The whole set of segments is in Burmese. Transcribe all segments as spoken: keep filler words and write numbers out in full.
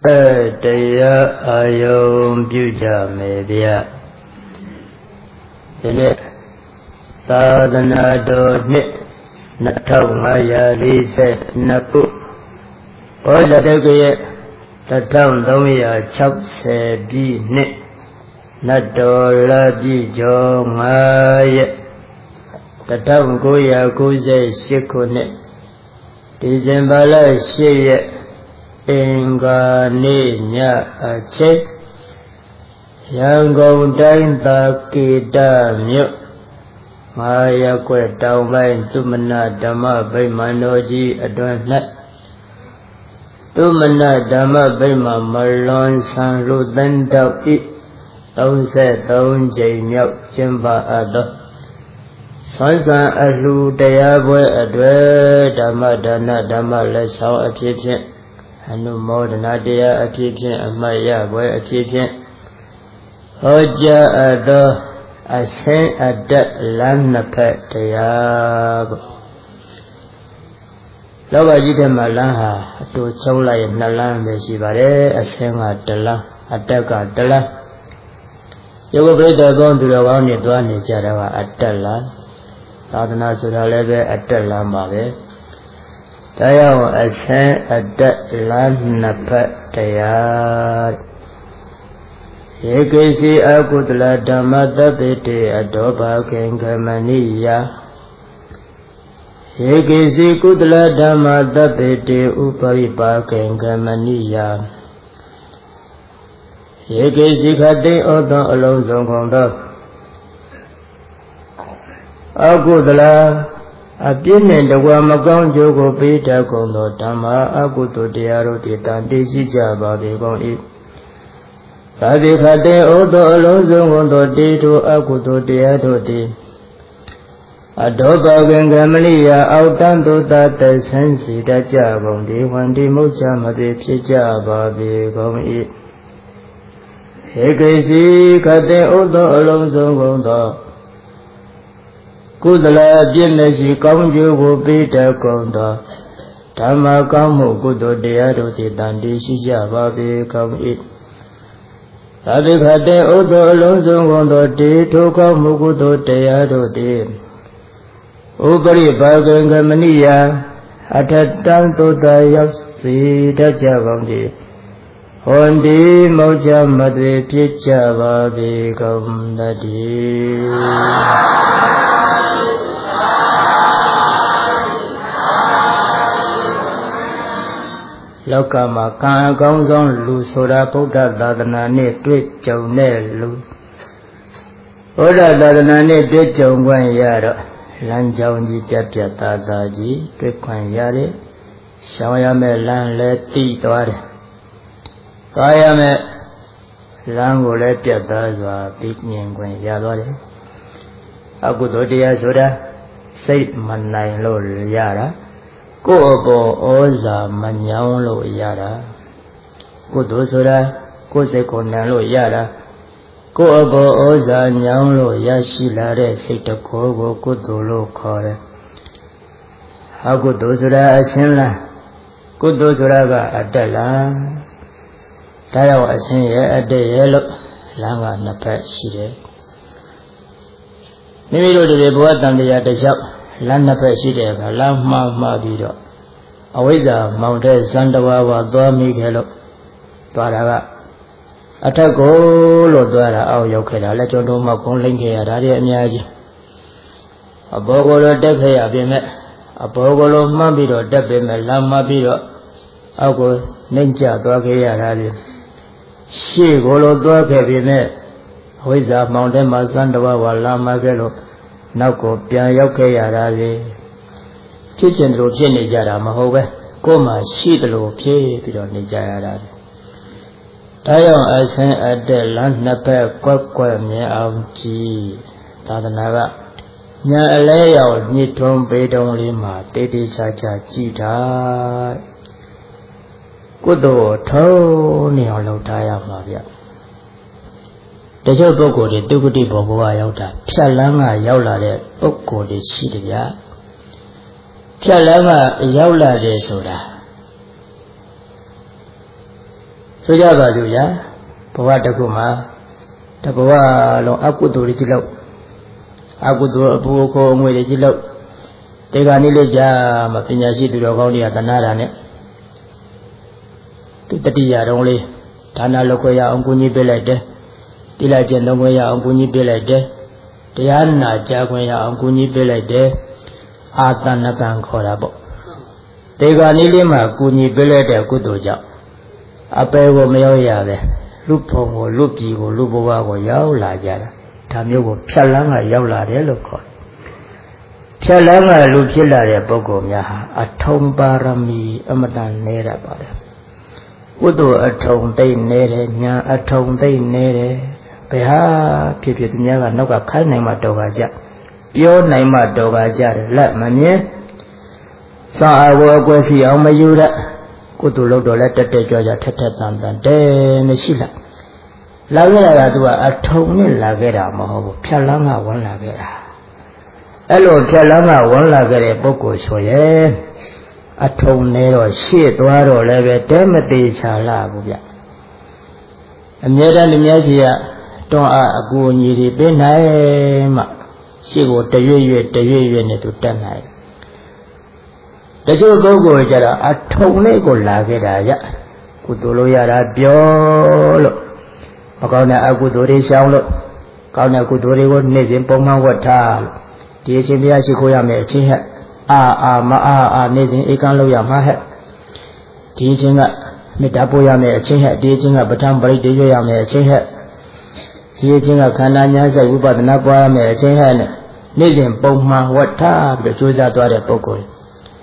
တရားအာယုံပြုကြမယ်ဗျာဒီနေ့သာသနာတော်နှစ်နှစ်ထောင်ငါးရာလေးဆယ်နှစ်ခုဘောဇတကရဲ့တစ်ထောင်သုံးရာခြောက်ဆယ်ပြည့်နှစ်နတ်တော်လာပြည့်ကျော်ငါးရက်တစ်ထောင်ကိုးရာကိုးဆယ်ရှစ်ခုနှစ်ဒီဇင်ဘာလရှစ်ရက်အင်္ဂါနေ့ညအချိန်ရန်ကုန်တိုင်းသာကေတမြို့ငါးရပ်ကွက်တောင်ပိုင်းသုမနဓမ္မဗိမာန်တော်ကြီးအတွင်၌သုမနဓမ္မဗိမာန်မလွန်ဆံလူသန်းတောက်ဤသုံးဆယ်သုံးကြိမ်မြောက်ကျင်းပအပ်သောဆွမ်းဆံအလှူတရားပွဲအတွက်ဓမ္မဒါနဓမ္မလက်ဆောင်အဖြစ်ဖြင့်အနုမောဒနာတရားအဖြစ်ဖြင့်အမှတ်ရပွဲအဖြစ်ဖြင့်ဟောကြားအပ်သောအစင်းအတက်လမ်းနှစ်ဖက်တရားပေါ့လောကကြီးထဲမှာလမ်းဟာအတူချုပ်လိုက်ရင်နှစ်လမ်းပဲရှိပါတယ်အစင်းကတစ်လမ်းအတက်ကတစ်လမ်းယောဂပရိသတ်ကောင်းသူတော်ကောင်းတွေတွားနေကြတာကအတက်လမ်းသာသနာဆိုတာလည်းပဲအတက်လမ်းပါပဲဒါကြောင့်အစင်းအတက်လမ်းနှစ်ဖက်တရားယေကိစီအကုသလဓမ္မတပိတေအတောဘာခေင်္ဂမဏိယယေကိစီကုသလဓမ္မတပိတေဥပရိပါခေင်္ဂမဏိယယေကိစီခတိဩသောအလုံးစုံကုန်သောအကုသလအပြည့်နဲ့တကွာမကောင်းကျိုးကိုပေးတတ်ကုန်သောဓမ္မအကုသိုလ်တရားတို့တည်တန်တည်ရှိကြပါပေကုန်၏သာဝေခတေဩသောအလုံးစုံကုန်သောတေထိုအကုသိုလ်တရားတို့တည်အတောပကံကမလိယအောက်တန်းသို့သာတဆန်းစီတတ်ကြကုန်ဒီဝန္တိမုတ်ချမသွေဖြစ်ကြပါပေကုန်၏ဟေကိစီခတေဩသောအလုံးစုံကုန်သောကုသလအပြည့်မရှိကောင်းကျိုးကိုပေးတတ်ကုန်သောဓမ္မကောင်းမှုကုသိုလ်တရားတို့သည်တန်တည်ရှိကြပါပေကုန်၏သာဝေခတေဩသောအလုံးစုံကုန်သောတေထိုကောင်းမှုကုသိုလ်တရားတို့သည်ဥပရိပါကံကမဏိယအထတံသုတရောက်စေတတ်ကြကုန်သည်ဟွန်ဒီမောချမသွေဖြစ်ကြပါပေကုန်တည်းလောကမှာကံအကောင်းဆုံးလူဆိုတာဗုဒ္ဓသာသနာနဲ့တွေ့ကြုံတဲ့လူဗုဒ္ဓသာသနာနဲ့တွေ့ကြုံခွင့်ရတော့လမ်းကြောင်းကြီးပြတ်ပြတ်သားသားကြီးတွေ့ခွင့်ရတယ်ရှောင်ရမယ့်လမ်းလည်းတိသွားတယ်သွားရမယ့်လမ်းကိုလည်းပြတ်သားစွာပြီးမြင်ခွင့်ရသွားတယ်အကုသိုလ်တရားဆိုတာစိတ်မနိုင်လို့ရတာကိုယ်အပေါ်ဩဇာမညောင်းလို့ရတာကုသိုလ်ဆိုတာကိုယ်စိတ်ကိုနံလို့ရတာကိုယ်အပေါ်ဩဇာညောင်းလို့ရရှိလာတဲ့စိတ်တကိုယ်ကိုကုသိုလ်လို့ခေါ်တယ်အကုသိုလ်ဆိုတာအရှင်းလားကုသိုလ်ဆိုတာကအတ္တလားဒါကြောင့်အရှင်းရဲ့အတ္တရဲ့လို့လမ်းကနှစ်ဖက်ရှိတယ်မိမိတို့တွေဘဝတန်တရားတစ်လျှောက်လမ်းနှစ်ဖက်ရှိတဲ့အခါလမ်းမှားမှားပြီးတော့အဝိဇ္ဇာမောင်တဲ့ဇန်တဝါဝါသွားမိခဲ့လို့သွားတာကအထက်ကိုလို့သွားတာအောက်ရောက်ခဲ့တာလက်ကျော်တော်မှခုံးလိမ့်ခဲ့ရတာတွေအများကြီးအဘောကိုလိုတက်ခဲ့ရပြင်မဲ့အဘောကိုလိုမှန်းပြီးတော့တက်ပြင်မဲ့လမ်းမှားပြီးတော့အောက်ကိုနှိမ့်ကျသွားခဲ့ရတာတွေရှေ့ကိုလိုသွားခဲ့ပြင်မဲ့အဝိဇ္ဇာမောင်တဲ့မှာဇန်တဝါဝါလမ်းမှားခဲ့လို့နောက်ကိုပြန်ရောက်ခဲ့ရတာလေဖြစ်ချင်တယ်လို့ဖြစ်နေကြတာမဟုတ်ပဲကိုယ်မှရှိတယ်လို့ဖြစ်ပြီးတော့နေကြရတာလေဒါကြောင့်အဆင်းအတက်လမ်းနှစ်ဖက်ကွက်ကွက်မြင်အောင်ကြည်သာသနာကညာအလဲရောက်ညစ်ထုံးပေတုံးလေးမှာတေးသေးချာချာကြည်ထားကုသိုလ်ထုံးနေအောင်လုပ်ထားရမှာဗျတချို့ပုဂ္ဂိုလ်တွေဒုက္ခတိဘောဘဝရောက်တာဖြတ်လန်းကရောက်လာတဲ့ပုဂ္ဂိုလ်တွေရှိတယ်ဗျဖြတ်လန်းကရောက်လာတယ်ဆိုတာသဆိုကြပါစို့ဗျာဘဝတစ်ခုမှာတဘဝလုံးအကုသိုလ်တွေကြီးလို့အကုသိုလ်အပူခိုးအငွေတွေကြီးလို့တေခါနေ့လေးကြာမှပညာရှိသူတော်ကောင်းတွေကတဏှာတာနဲ့သူတတိယတုံးလေးဒါနလုပ်ခွင့်ရအောင်ကူညီပေးလိုက်တယ်တိလကျင့်သုံးခွင့်ရအောင်ကူညီပေးလိုက်တယ်တရားနာကြားခွင့်ရအောင်ကူညီပေးလိုက်တယ်အာသနကံခေါ်တာပေါ့တေခါနေ့လေးမှာကူညီပေးလိုက်တဲ့ကုသိုလ်ကြောင့်အပေကိုမရောက်ရပဲလူဖုံကိုလူပြည်ကိုလူဘဝကိုရောက်လာကြတာဒါမျိုးကိုဖြတ်လန်းကရောက်လာတယ်လို့ခေါ်တယ်ဖြတ်လန်းကလူဖြစ်လာတဲ့ပုဂ္ဂိုလ်များဟာအထုံပါရမီအမတန်နည်းရပါတယ်ကုသိုလ်အထုံသိမ့်နေတယ်ညာအထုံသိမ့်နေတယ်ဘယ်ဟာဖြစ်ဖြစ်သူများကနောက်ကခိုင်းနိုင်မှတော်ကကြပြောနိုင်မှတော်ကကြတယ်လက်မမြင်စာအဝအကွယ်စီအောင်မယူရကုသိုလ်လုပ်တော့လဲတက်တက်ကြွကြွထက်ထက်တန်တန်တဲမရှိလားလာခဲ့တာကသူကအထုံနဲ့လာခဲ့တာမဟုတ်ဘူးဖြတ်လန်းကဝင်လာခဲ့တာအဲ့လိုဖြတ်လန်းကဝင်လာခဲ့တဲ့ပုဂ္ဂိုလ်ဆိုရင်အထုံနေတော့ရှေ့သွားတော့လည်းပဲတဲမသေးချာလာဘူးဗျအမြဲတမ်းလူများကြီးကတွန်းအားအကူအညီတွေပေးနိုင်မှရှေ့ကိုတရွေ့ရွေ့တရွေ့ရွေ့နဲ့သူတက်နိုင်တချို့ပုဂ္ဂိုလ်ကြတော့အထုံလေးကိုလာခဲ့တာရကုသိုလ်လို့ရတာပြောလို့မကောင်းတဲ့အကုသိုလ်တွေရှောင်လို့ကောင်းတဲ့ကုသိုလ်တွေကိုနေ့စဉ်ပုံမှန်ဝတ်ထားလို့ဒီအချင်းတရားရှိခိုးရမယ်အချင်းဟဲ့အာအာမအာအာနေ့စဉ်ဧကံလို့ရမှာဟဲ့ဒီအချင်းကမေတ္တာပို့ရမယ်အချင်းဟဲ့ဒီအချင်းကပဋ္ဌာန်းပရိသေရွရမယ်အချင်းဟဲ့ဒီအချင်းကခန္ဓာညာစိတ်ဝိပဿနာပွားရမယ်အချင်းဟဲ့နဲ့နေ့စဉ်ပုံမှန်ဝတ်ထားပြီးကြိုးစားသွားတဲ့ပုဂ္ဂိုလ်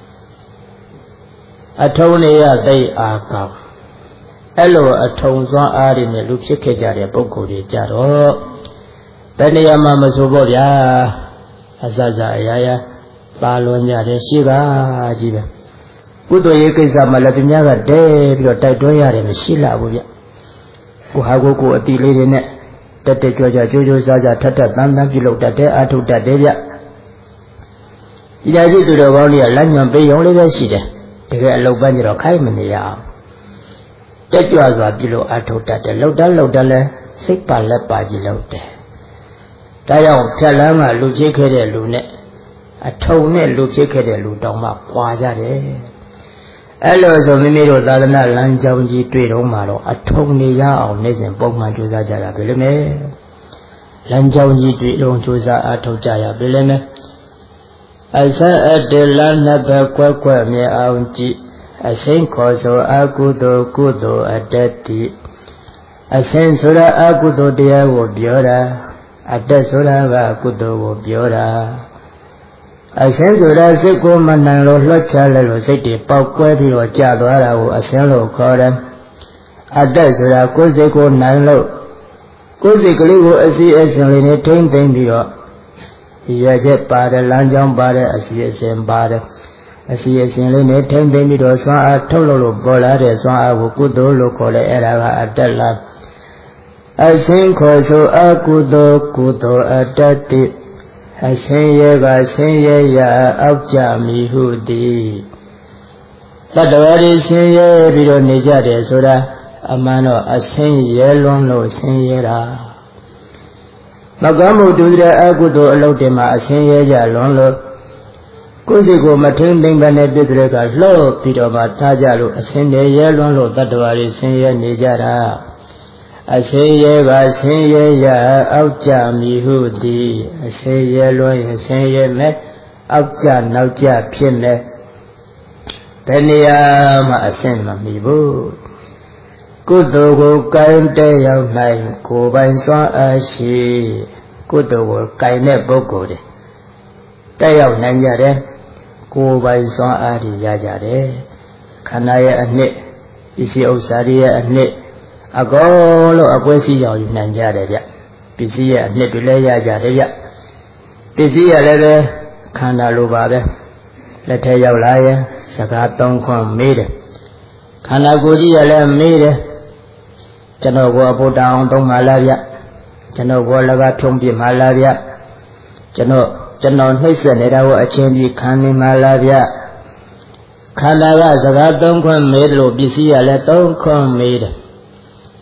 အထုံနေရသိအာကောင်းအဲ့လိုအထုံစွမ်းအားတွေနဲ့လူဖြစ်ခဲ့ကြတဲ့ပုဂ္ဂိုလ်တွေကြတော့ဘယ်နေရာမှာမဆိုပေါ့ဗျာအစစအရာရာပါလွန်ကြတယ်ရှိကကြီးပဲကုသိုလ်ရေးကိစ္စမှာလည်းသူများကတဲပြီးတော့တိုက်တွန်းရတယ်မရှိလားဘူးဗျကိုဟာကိုကိုအတိလေးတွေနဲ့တက်တက်ကြွကြွကြိုးကြိုးစားစားထက်ထက်တန်းတန်းပြုလုပ်တတ်တယ်အထုတတ်တယ်ဗျဒီလိုရှိသူတော်ကောင်းတွေကလမ်းညွန်ပေးရုံလေးပဲရှိတယ်တကယ်အလုပ်ပန်းကြတော့ခိုင်းမနေရအောင်တက်ကြွစွာပြုလို့အထုတတ်တယ်လှုပ်တတ်လှုပ်တတ်လဲစိတ်ပါလက်ပါကြီးလှုပ်တယ်ဒါကြောင့်ဖြတ်လမ်းမှာလူဖြစ်ခဲ့တဲ့လူနဲ့အထုံနဲ့လူဖြစ်ခဲ့တဲ့လူတောင်မှပွာကြတယ်အဲ့လိုဆိုမိမိတို့သာသနာလမ်းကြောင်းကြီးတွေ့တော့မှတော့အထုံနေရအောင်နေ့စဉ်ပုံမှန်ကြိုးစားကြရပြီလေမယ်လမ်းကြောင်းကြီးတွေ့တော့ကြိုးစားအထောက်ကြရပြီလေမယ်အစအတလမ်းနှစ်ဘက်ကွက်ကွက်မြအောင်ကြည့်အစိမ့်ခေါ်ဆိုအကုသိုလ်ကုသိုလ်အတ္တိအစင်းဆိုတာအကုသိုလ်တရားကိုပြောတာအတ္တဆိုတာကကုသိုလ်ကိုပြောတာအစင်းဆိုတာစိတ်ကိုမနိုင်လို့လွှတ်ချလိုက်လို့စိတ်တွေပေါက်ကွဲပြီးတော့ကြာသွားတာကိုအစင်းလို့ခေါ်တယ်အတ္တဆိုတာကိုယ်စိတ်ကိုနိုင်လို့ကိုယ်စိတ်ကလေးကိုအစီအစဉ်လေးနဲ့ထိမ့်သိမ့်ပြီးတော့ရချက်ပါတယ်လမ်းကြောင်းပါတယ်အစီအစဉ်ပါတယ်အစီအစဉ်လေးနဲ့ထိမ့်သိမ့်ပြီးတော့စွမ်းအားထုတ်လို့လို့ပေါ်လာတဲ့စွမ်းအားကိုကုသိုလ်လို့ခေါ်တယ်အဲ့ဒါကအတ္တလားအစင်းခေါ်ဆိုအကုသိုလ်ကုသိုလ်အတ္တိအစင်းရဲကဆင်းရဲရအောက်ကြမိဟုသည်တတ္တဝါတွေဆင်းရဲပြီးတော့နေကြတယ်ဆိုတာအမှန်တော့အစင်းရဲလွန်းလို့ဆင်းရဲတာမကောင်းမှုတူတဲ့အကုသိုလ်အလုပ်တွေမှာအစင်းရဲကြလွန်းလို့ကိုယ်စိတ်ကိုမထိန်သိမ့်ပဲနဲ့ပြည့်တဲ့ကလှော့ပြီးတော့မှထားကြလို့အစင်းတွေရဲလွန်းလို့တတ္တဝါတွေဆင်းရဲနေကြတာအစေရဲကဆင်းရဲရအောက်ကြမိဟုသည်အစေရဲလွန်ရင်ဆင်းရဲမဲ့အောက်ကြနောက်ကြဖြစ်မဲ့ဘယ်နေရာမှအဆင့်မမီဘူးကုသိုလ်ကိုကိုင်တဲ့ရောက်နိုင်ကိုယ်ပိုင်စွမ်းအားရှိကုသိုလ်ကိုကိုင်တဲ့ပုဂ္ဂိုလ်တွေတက်ရောက်နိုင်ကြတယ်ကိုယ်ပိုင်စွမ်းအားတွေရကြတယ်ခန္ဓာရဲ့အနှစ်ပစ္စည်းဥစ္စာတွေရဲ့အနှစ်အကုန်လုံးအကွဲစီရောက်ယူနိုင်ကြတယ်ဗျပစ္စည်းရဲ့အနှစ်တွေလည်းရကြတယ်ဗျပစ္စည်းရလည်းပဲခန္ဓာလိုပါပဲလက်ထဲရောက်လာရင်စကားသုံးခွန်းမေးတယ်ခန္ဓာကိုယ်ကြီးရလည်းမေးတယ်ကျွန်တော်ကိုအဖို့တောင်းသုံးမှလားဗျကျွန်တော်ကိုလည်းကထုံပြမှလားဗျကျွန်တော်ကျွန်တော်နှိမ့်ဆက်နေတာကိုအချင်းကြီးခံနေမှလားဗျခန္ဓာကစကားသုံးခွန်းမေးလို့ပစ္စည်းရလည်းသုံးခွန်းမေးတယ်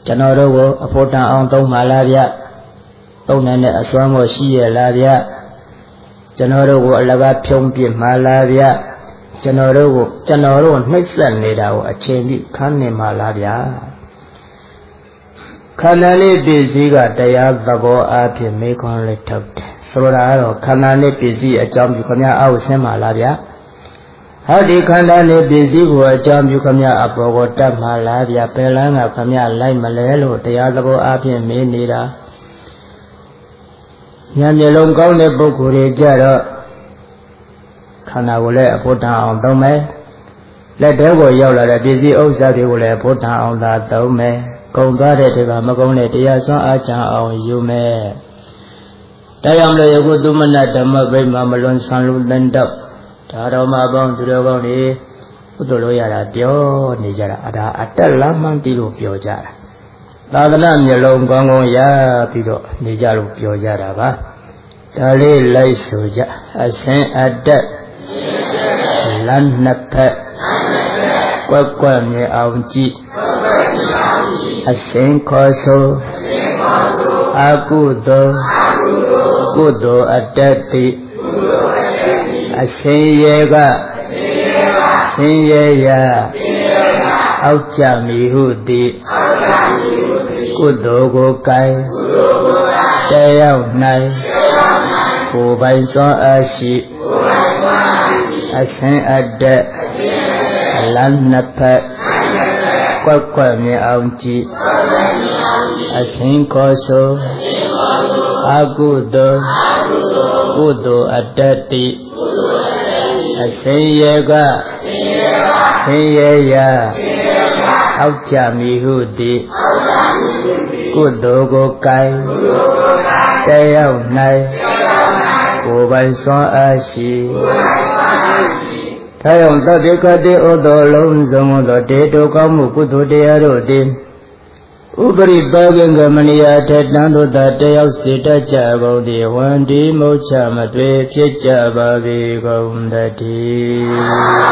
ကျွန်တော်တို့ကိုအဖို့တန်အောင်သုံးပါလားဗျသုံးနိုင်တဲ့အစွမ်းကိုရှိရလားဗျကျွန်တော်တို့ကိုအလကားဖြုံးပြမှာလားဗျကျွန်တော်တို့ကိုကျွန်တော်တို့နှိမ့်ဆက်နေတာကိုအချိန်ပြခန်းနေမှာလားဗျခန္ဓာလေးပစ္စည်းကတရားသဘောအားဖြင့်မေခွန်းလေးထုတ်တယ်ဆိုတာကတော့ခန္ဓာလေးပစ္စည်းအကြောင်းပြုခမအောက်ဆင်းမှာလားဗျဟောဒီခန္ဓာလေးပစ္စည်းကိုအကြောင်းပြုခမအပေါ်ကိုတတ်မှာလားဗျပယ်လန်းကခမလိုက်မလဲလို့တရားသဘောအားဖြင့်မေးနေတာဉာဏ်မျိုးလုံးကောင်းတဲ့ပုဂ္ဂိုလ်တွေကြတော့ခန္ဓာကိုလည်းအဖို့တန်အောင်သုံးမယ်လက်ထဲကိုရောက်လာတဲ့ပစ္စည်းဥစ္စာတွေကိုလည်းအဖို့တန်အောင်သာသုံးမယ်ကုံသွားတဲ့တွေကမကုံတဲ့တရားစွမ်းအားချအောင်ယူမယ်တရားမလို့ယခုသူမနဓမ္မဗိမာမလွန်ဆံလူတန်တော့ဒါတော်မှာပေါင်းသူတော်ကောင်းတွေဥဒ္ဒလို့ရတာပြောနေကြတာအဒါအတက်လမ်းမှန်းတီးလို့ပြောကြတာသာသနာမျိုးလုံးကောင်းကောင်းရပြီးတော့နေကြလို့ပြောကြတာပါဒါလေးလိုက်ဆိုကြအစင်အတက်လမ်းနှစ်ဖက်ကွက်ကွက်မြေအောင်ကြည့်အစင်ခေါ်ဆိုအကုသိုလ်ကုသိုလ်အတက်တိအစင်ရေကစင်ရေရာအောက်ကြမီဟုသည်ကုသိုလ်ကိုကိုင်တရား၌ကိုယ်ပိုင်စွမ်းအားရှိအစင်အတက်လမ်းနှစ်ဖက်ကွက်ကွက်မြင်အောင်ကြည့်အစင်ခေါ်ဆိုအကုသိုလ်ကုသိုလ်အတက်တိအစင်ရေကစင်ရေရာအောက်ကြမီဟုသည်ကုသိုလ်ကိုကိုင်တရား၌ကိုယ်ပိုင်စွမ်းအားရှိဒါကြောင့်တတိကတိဥသောလုံးစုံသောတေတုကောင်းမှုကုသိုလ်တရားတို့သည်ဥပရိပါကံကမဏိယထတန်တို့သာတယောက်စေတတ်ကြကုန်သည်ဝန္ဒီမုတ်ချမသွေဖြစ်ကြပါပေကုန်တည်း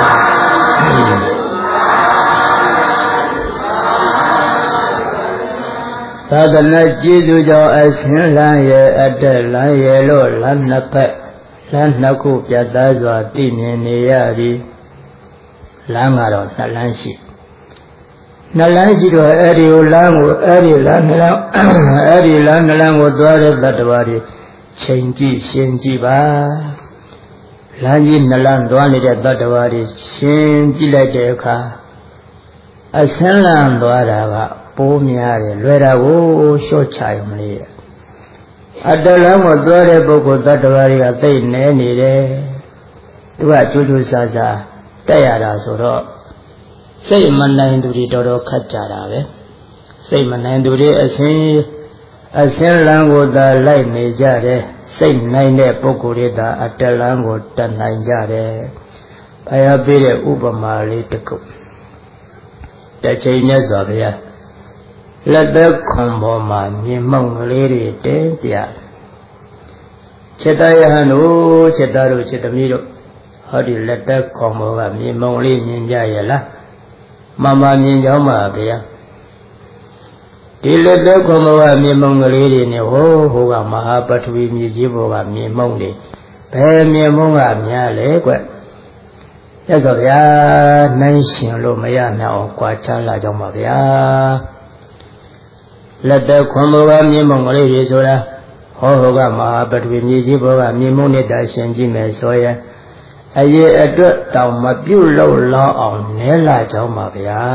သာသနာကျေးဇူးကြောင့်အစင်းလန်းရဲ့အတက်လန်းရဲ့လို့လမ်းနှစ်ဖက်လမ်းနှစ်ခုပြတ်သားစွာတည်မြင်နေရသည်လမ်းကတော့နှစ်လမ်းရှိနှစ်လမ်းရှိတော့အဲ့ဒီလမ်းကိုအဲ့ဒီလမ်းနှစ်လမ်းအဲ့ဒီလမ်းနှစ်လမ်းကိုသွားတဲ့တတ္တဝါတွေချိန်ကြည့်ရှင်းကြည့်ပါလမ်းကြီးနှစ်လမ်းသွားနေတဲ့တတ္တဝါတွေရှင်းကြည့်လိုက်တဲ့အခါအစင်းလမ်းသွားတာကပိုးများတယ်လွယ်တာကိုလျှော့ချရုံလေးအတလမ်းကိုသွားတဲ့ပုဂ္ဂိုလ်တ attva တွေကသိနေနေတယ်သူကကြိုးကြိုးစားစားတက်ရတာဆိုတော့စိတ်မနိုင်သူတွေတော်တော်ခက်ကြတာပဲစိတ်မနိုင်သူတွေအစင်းအစင်းလမ်းကိုသာလိုက်နေကြတယ်စိတ်နိုင်တဲ့ပုဂ္ဂိုလ်တွေသာအတလမ်းကိုတက်နိုင်ကြတယ်ဘုရားပေးတဲ့ဥပမာလေးတစ်ခုတစ်ချိန်မြတ်စွာဘုရားလက်သက်ခွန်ပေါ်မှာမြင်မောင်ကလေးတွေတင်းပြจิตယဟန်တို့จิตတို့จิตသမီးတို့ဟောဒီလက်သက်ခွန်ပေါ်ကမြင်မောင်လေးမြင်ကြရလားမမမြင်ကြောင်းပါဗျာဒီလက်သက်ခွန်ပေါ်ကမြင်မောင်ကလေးတွေနဲ့ဟိုးဟိုကမဟာပထဝီမြေကြီးပေါ်ကမြင်မောင်တွေဘယ်မြင်မောင်ကများလဲကွရသော်ဗျာနိုင်ရှင်လို့မရနိုင်အောင်ကြွားချလာကြောင်းပါဗျာလက်သက်ခွန်ဘောကမြင်မုံကလေးတွေဆိုတာဟောဟောကမဟာပထဝီမြေကြီးဘောကမြင်မုံနဲ့တာရှင်ကြည့်မယ်ဆိုရင်အရေးအတွက်တောင်မပြုတ်လို့လောအောင်နဲလာကြောင်းပါဗျာ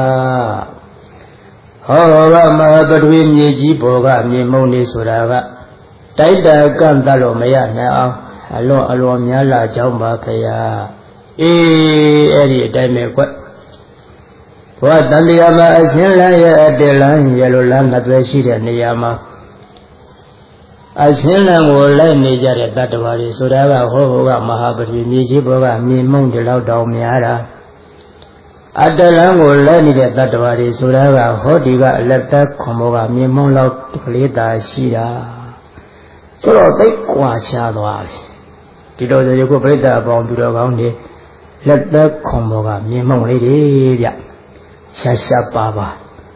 ဟောဟောကမဟာပထဝီမြေကြီးဘောကမြင်မုံနေဆိုတာကတိုက်တာကန့်တလို့မရနိုင်အောင်အလွန်အလွန်များလာကြောင်းပါဗျာအေးအဲ့ဒီအတိုင်းပဲကွဘောတန်တရားမှာအရှင်လန်းရဲ့အတေလန်းရဲ့လိုလန်းနှစ်သွဲရှိတဲ့နေရာမှာအရှင်လန်းကိုလိုက်နေကြတဲ့တတ္တဝါတွေဆိုတာကဟောဟောကမဟာပတိမြေကြီးဘောကမြေမုံတွေလောက်တောင်များတာအတလန်းကိုလိုက်နေတဲ့တတ္တဝါတွေဆိုတာကဟောဒီကအလက်သက်ခွန်ဘောကမြေမုံလောက်ကလေးသာရှိတာဆိုတော့သိကွာချသွားပြီဒီလိုဆိုရုပ်ကိုပြိတ္တာအပေါင်းသူတော်ကောင်းတွေလက်သက်ခွန်ဘောကမြေမုံလေးတွေဗျရှာရှာပါပါ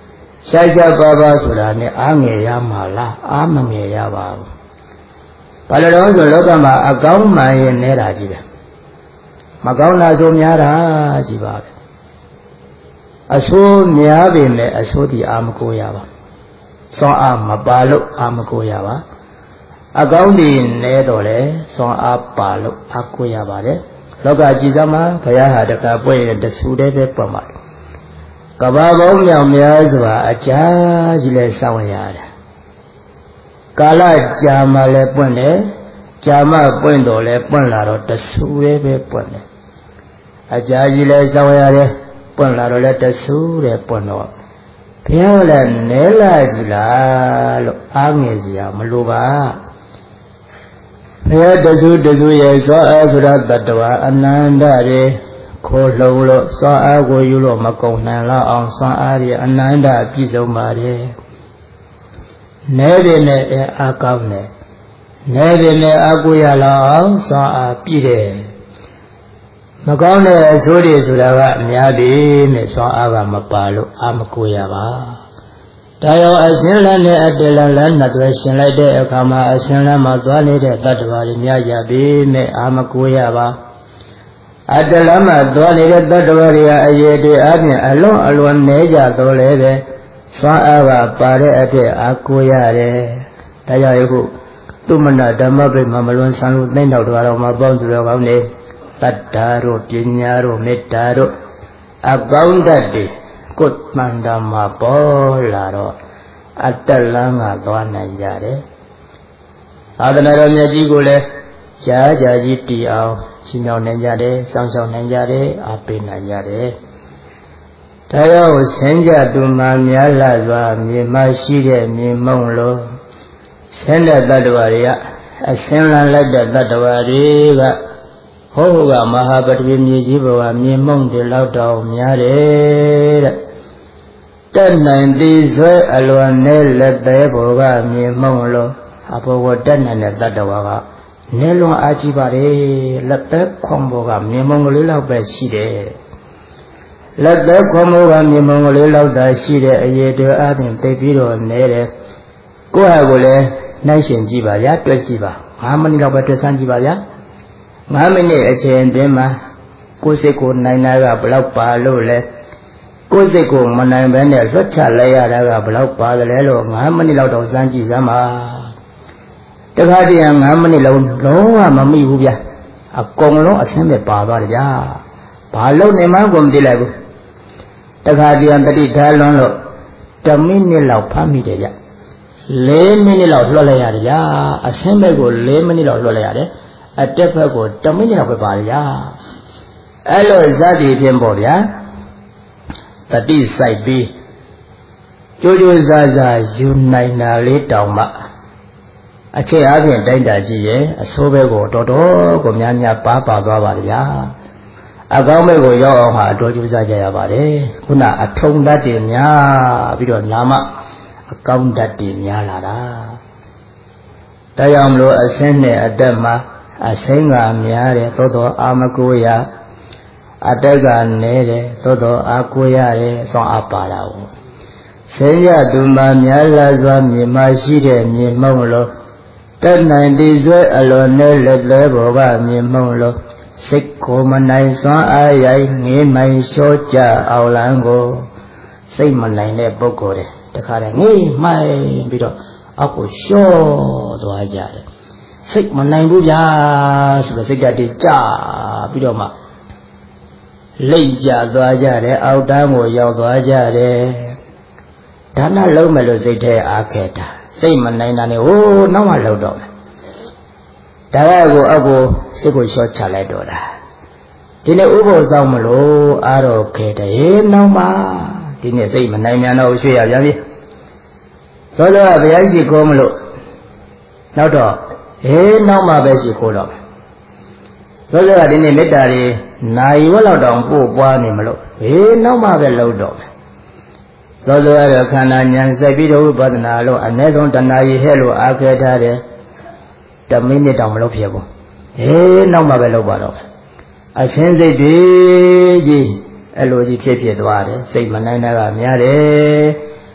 ရှားရှားပါပါဆိုတာနဲ့အားငယ်ရမှာလားအားမငယ်ရပါဘူးဘာလို့လဲဆိုလောကမှာအကောင်းမှန်ရင်နေတာကြီးပဲမကောင်းတာဆိုများတာကြီးပါပဲအဆိုးများပေမဲ့အဆိုးဒီအာမကိုရပါစွမ်းအားမပါလို့အာမကိုရပါအကောင်းဒီနဲတော့လေစွမ်းအားပါလို့အာကိုရပါတယ်လောကကြည်စမှာဘုရားဟာတခါပွဲ့ရင်တဆူတည်းပဲပွက်မှာကဘာပေါင်းမြောင်များစွာအကြာကြီးလဲစောင့်ရတယ်ကာလကြာမှလည်းပွင့်တယ်ကြာမှပွင့်တော့လဲပွင့်လာတော့တဆူတည်းပဲပွင့်တယ်အကြာကြီးလဲစောင့်ရတယ်ပွင့်လာတော့လဲတဆူတည်းပွင့်တော့ဘုရားလည်းနဲလာကြည်လားလို့အားငယ်စရာမလိုပါဘုရားတဆူတဆူရဲ့သောအားဆိုတဲ့တတ္တဝါအနန္တရေခိုးလုံးလို့သောအားကိုယူလို့မကုန်နိုင်လောက်အောင်သောအားရအနန္တပြည့်စုံပါတယ်နဲပင်နဲ့အားကောင်းတယ်နဲပင်နဲ့အားကိုရလောက်အောင်သောအားပြည့်တယ်မကောင်းတဲ့အဆိုးတွေဆိုတာကအများကြီးနဲ့သောအားကမပါလို့အာမကိုရပါဒါရောအစင်းလန်းနဲ့အတလန်းလန်းနှစ်သွဲရှင်လိုက်တဲ့အခါမှာအစင်းလန်းမှာသွားနေတဲ့တတ္တဝါတွေများကြပြီနဲ့အာမကိုရပါအတလန်းမှာသွားနေတဲ့တတ္တဝါတွေကအရေးတွေအပြင်အလွန်အလွန်နေကြတော့လေပဲစွမ်းအားကပါတဲ့အဖြစ်အာကိုရတယ်ဒါကြောင့်ယခုသူမနာဓမ္မပိမမလွန်ဆန်းလို့သိမ့်တော့တော်မှာပေါင်းသူတော်ကောင်းနေတတ္တာတို့ပညာတို့မေတ္တာတို့အကောင်းတတ်တွေကိုယ်တန်တာမှာပေါ်လာတော့အတ္တလန်းကသွားနိုင်ကြတယ်သာသနာတော်မြတ်ကြီးကိုလည်းကြာကြာကြီးတည်အောင်ရှင်းမြောင်းနိုင်ကြတယ်စောင့်ရှောက်နိုင်ကြတယ်အားပေးနိုင်ကြတယ်ဒါကြောင့်ဆင်းကြသူမှများလာစွာမြေမရှိတဲ့မြေမုံလို့ဆင်းတဲ့တတ္တဝါတွေကအဆင်းလန်းလိုက်တဲ့တတ္တဝါတွေကဟောကမဟာပထဝီမြေကြီးဘဝမြေမုံတွေလောက်တော့များတယ်တဲ့တက်နိုင်သည်ဆွဲအလွန်နဲ့လက်သေးဘောကမြေမုံလို့အဘောကတက်နိုင်တဲ့တတ္တဝါကနဲလွန်အားကြီးပါတယ်လက်သေးခွန်ဘောကမြေမုံကလေးလောက်ပဲရှိတယ်လက်သေးခွန်ဘောကမြေမုံကလေးလောက်သာရှိတဲ့အရေးတွေအားဖြင့်သိပြီးတော့နဲတယ်ကိုယ့်ဟာကိုယ်လည်းနှိုင်းရှင်ကြည့်ပါဗျာတွက်ကြည့်ပါငါးမိနစ်လောက်ပဲတွက်ဆန်းကြည့်ပါဗျာငါးမိနစ်အချိန်အတွင်းမှာကိုယ်စိတ်ကိုနိုင်တာကဘယ်လောက်ပါလို့လဲကိုယ်စိတ်ကိုမနိုင်ဘဲနဲ့လွတ်ချလိုက်ရတာကဘယ်လောက်ပါတယ်လဲလို့ငါးမိနစ်လောက်တော့စမ်းကြည့်စမ်းပါတခါတည်းငါးမိနစ်လုံးလုံးဝမမိဘူးဗျာအကုန်လုံးအဆင်းပဲပါသွားတယ်ဗျာဘာလို့နေမှကိုမသိလိုက်ဘူးတခါတည်းတတိထားလွန်းလို့တမိနစ်လောက်ဖမ်းမိတယ်ဗျလေးမိနစ်လောက်လွှတ်လိုက်ရတယ်ဗျာအဆင်းဘက်ကိုလေးမိနစ်လောက်လွှတ်လိုက်ရတယ်အတက်ဘက်ကိုတမိနစ်လောက်ပဲပါတယ်ဗျာအဲ့လိုဇာတိဖြင့်ပေါ့ဗျာတတိစိုက်ပြီးကြိုးကြိုးစားစားယူနိုင်တာလေးတောင်မှအချက်အပြင်တိုက်တာကြည့်ရဲ့အဆိုးဘက်ကိုတော်တော်ကိုများများပါပါသွားပါတယ်ဗျာအကောင်းဘက်ကိုရောက်အောင်ဟာအတော်ကြိုးစားကြရပါတယ်ခုနအထုံတတ်တယ်များပြီးတော့နာမအကောင်းတတ်တယ်များလာတာဒါကြောင့်မလို့အစင်းနဲ့အတက်မှာအစိမ်းကများတယ်သို့သောအာမကိုရအတက်ကနဲတယ်သို့သောအာကိုရတယ်ဆောင်းအပါတာကိုဆင်းရဲသူမှများလာစွာမြေမရှိတဲ့မြေမုံလို့တက်နိုင်သည်ဆွဲအလွန်နဲ့လက်သေးဘောကမြေမုံလို့စိတ်ကိုမနိုင်စွမ်းအားရိုက်ငေးမိုင်လျှော့ကြအောင်လန်းကိုစိတ်မနိုင်တဲ့ပုဂ္ဂိုလ်တွေတခါတည်းငေးမိုင်ပြီးတော့အောက်ကိုလျှော့သွားကြတယ်စိတ်မနိုင်ဘူးဗျာဆိုတော့စိတ်ဓာတ်တွေကြပြီးတော့မှလိမ့်ကြသွားကြတယ်အောက်တန်းကိုရောက်သွားကြတယ်ဒါနလုံးမယ်လို့စိတ်ထဲအားခဲ့တာစိတ်မနိုင်တာနဲ့ဟိုးနောက်မှလောက်တော့မယ်ဒါကကိုအောက်ကိုစိတ်ကိုလျှော့ချလိုက်တော့တာဒီနေ့ဥပ္ပိုလ်ဆောင်မလို့အားတော့ခဲ့တယ်နောက်မှဒီနေ့စိတ်မနိုင်မြန်တော့ရွှေ့ရပြန်ပြီသောသောဘုရားရှိခိုးမလို့နောက်တော့ဟေးနောက်မှပဲရှိခိုးတော့သောသောကဒီနေ့မေတ္တာတွေနိုင်ဝက်လောက်တောင်ပို့ပွားနေမလို့ဟေးနောက်မှပဲလောက်တော့မယ်သောသောရခန္ဓာဉာဏ်စိုက်ပြီးတော့ဝိပဿနာလို့အ ਨੇ ဆုံးတဏှာကြီးဟဲ့လို့အားခဲထားတယ်တမိနစ်တောင်မလုပ်ဖြစ်ဘူးဟေးနောက်မှပဲလုပ်ပါတော့အရှင်းစိတ်တွေကြီးအဲ့လိုကြီးဖြစ်ဖြစ်သွားတယ်စိတ်မနိုင်တာကများတယ်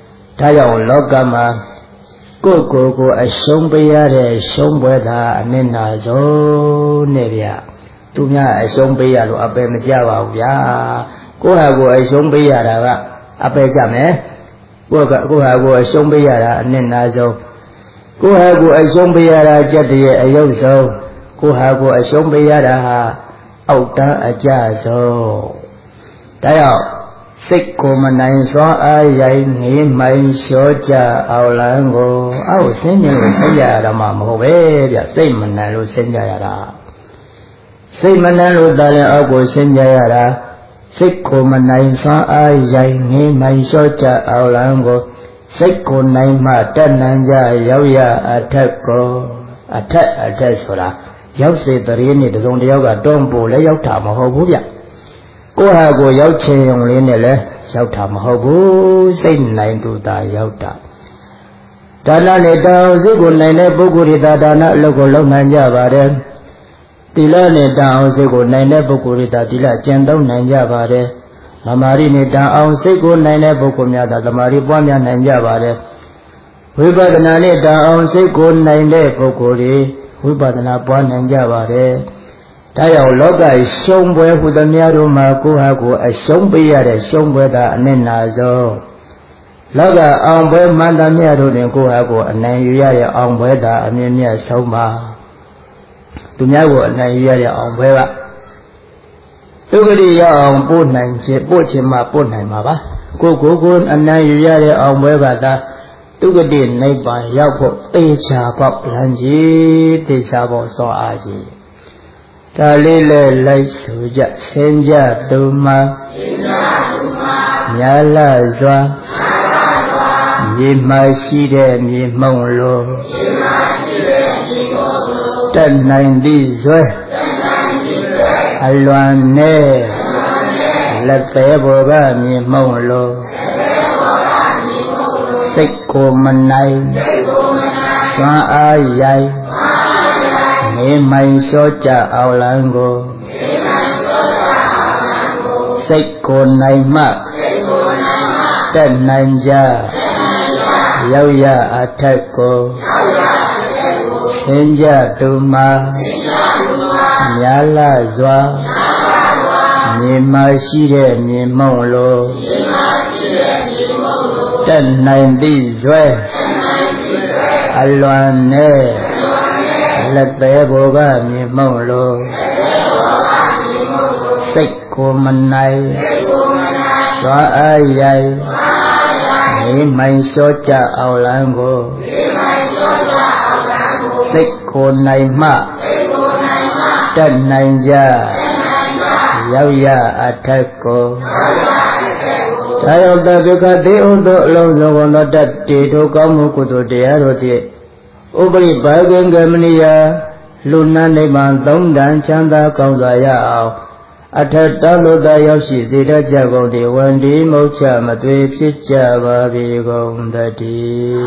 ဒါကြောင့်လောကမှာကိုယ်ကိုယ်ကိုအရှုံးပေးရတဲ့ရှုံးပွဲသာအနစ်နာဆုံးနဲ့ဗျာသူများအရှုံးပေးရလို့အပယ်မကြပါဘူးဗျာကိုယ့်ဟာကိုယ်အရှုံးပေးရတာကအပယ်ကြမယ်ကိုယ့်ကကိုယ့်ဟာကိုယ်အရှုံးပေးရတာအနစ်နာဆုံးကိုယ့်ဟာကိုယ်အရှုံးပေးရတာကြက်တည်းအယုတ်ဆုံးကိုယ့်ဟာကိုယ်အရှုံးပေးရတာဟာအောက်တန်းအကြဆုံးဒါကြောင့်စိတ်ကိုမနိုင်စွာအားရိုက်ငေးမိုင်းလျှောကြအောင်လန်းကိုအောက်ဆင်းနေလို့ဆက်ရတာမှမဟုတ်ပဲဗျစိတ်မနိုင်လို့ဆင်းကြရတာစိတ်မနိုင်လို့တာလည်းအောက်ကိုဆင်းကြရတာစိတ်ကိုမနိုင်စွာအားရိုက်ငေးမိုင်းလျှောကြအောင်လန်းကိုစိတ်ကိုနိုင်မှတက်နိုင်ကြရောက်ရအထက်ကိုအထက်အထက်ဆိုတာရောက်စေတရေနဲ့တစုံတယောက်ကတွန်းပို့လည်းရောက်တာမဟုတ်ဘူးဗျကိုယ့်ဟာကိုယ်ရောက်ချင်ုံလေးနဲ့လည်းရောက်တာမဟုတ်ဘူးစိတ်နိုင်သူသာရောက်တာဒါနနဲ့တောင်းစိတ်ကိုနိုင်တဲ့ပုဂ္ဂိုလ်တွေသာဒါနအလုပ်ကိုလုပ်နိုင်ကြပါတယ်သီလနဲ့တောင်းစိတ်ကိုနိုင်တဲ့ပုဂ္ဂိုလ်တွေသာသီလကျင့်သုံးနိုင်ကြပါတယ်သမာဓိနဲ့တောင်းအောင်စိတ်ကိုနိုင်တဲ့ပုဂ္ဂိုလ်များသာသမာဓိပွားများနိုင်ကြပါတယ်ဝိပဿနာနဲ့တောင်းအောင်စိတ်ကိုနိုင်တဲ့ပုဂ္ဂိုလ်တွေဝိပဿနာပွားနိုင်ကြပါတယ်ဒါကြောင့်လောကရှုံးပွဲဟူသမျှတို့မှာကိုယ်ဟာကိုယ်အရှုံးပေးရတဲ့ရှုံးပွဲသာအနစ်နာဆုံးလောကအောင်ပွဲမှန်သမျှတို့တွင်ကိုယ်ဟာကိုယ်အနိုင်ယူရတဲ့အောင်ပွဲသာအမြင့်မြတ်ဆုံးပါသူများကိုအနိုင်ယူရတဲ့အောင်ပွဲကသုဂတိရအောင်ပို့နိုင်ခြင်းပို့ခြင်းမှပို့နိုင်မှာပါကိုယ်ကိုယ်ကိုအနိုင်ယူရတဲ့အောင်ပွဲကသာသုဂတိနိဗ္ဗာန်ရောက်ဖို့သေချာပေါက်လမ်းကြီးသေချာပေါက်စောအားကြီးဒါလေးလဲလိုက်ဆိုကြဆင်းကြသူမှာဆင်းကြသူမှာမြာလစွာမြေမရှိတဲ့မြေမှုံလိုမြေမရှိတဲ့မြေမှုံလိုတက်နိုင်သည့်ဇွဲတက်နိုင်သည့်ဇွဲအလွန်နဲ့လက်သေးဘောကမြေမှုံလိုစိတ်ကိုမနိုင်စွမ်းအားရိုက်မေမိုင်လျှောကြအောင်လန်းကိုစိတ်ကိုနိုင်မှတက်နိုင်ကြရောက်ရအထက်ကိုဆင်းကြသူမှာမြာလစွာမြေမရှိတဲ့မြေမှုံလိုတက်နိုင်သည့်ဇွဲအလွန်နဲ့လက်သေးဘောကမြေမှုံလိုစိတ်ကိုမနိုင်စွာအားရိုက်မေမိုင်လျှောကြအောင်လန်းကိုစိတ်ကိုနိုင်မှတက်နိုင်ကြရောက်ရအထက်ကိုဒါရောက်တဲ့ဒုက္ခတေဥသောအလုံးစုံသောတတ်တေတို့ကောင်းမှုကုသိုလ်တရားတို့တည်းဥပရိဘာဂင်္ဂမနိယလူနာနိဗ္ဗာန်သုံးတန်ချမ်းသာကောင်းစွာရအောင်အထက်တလို့သာရောက်ရှိစေတတ်ကြကုန်သည်ဝန္ဒီမုတ်ချမသွေဖြစ်ကြပါပြီကုန်တည်း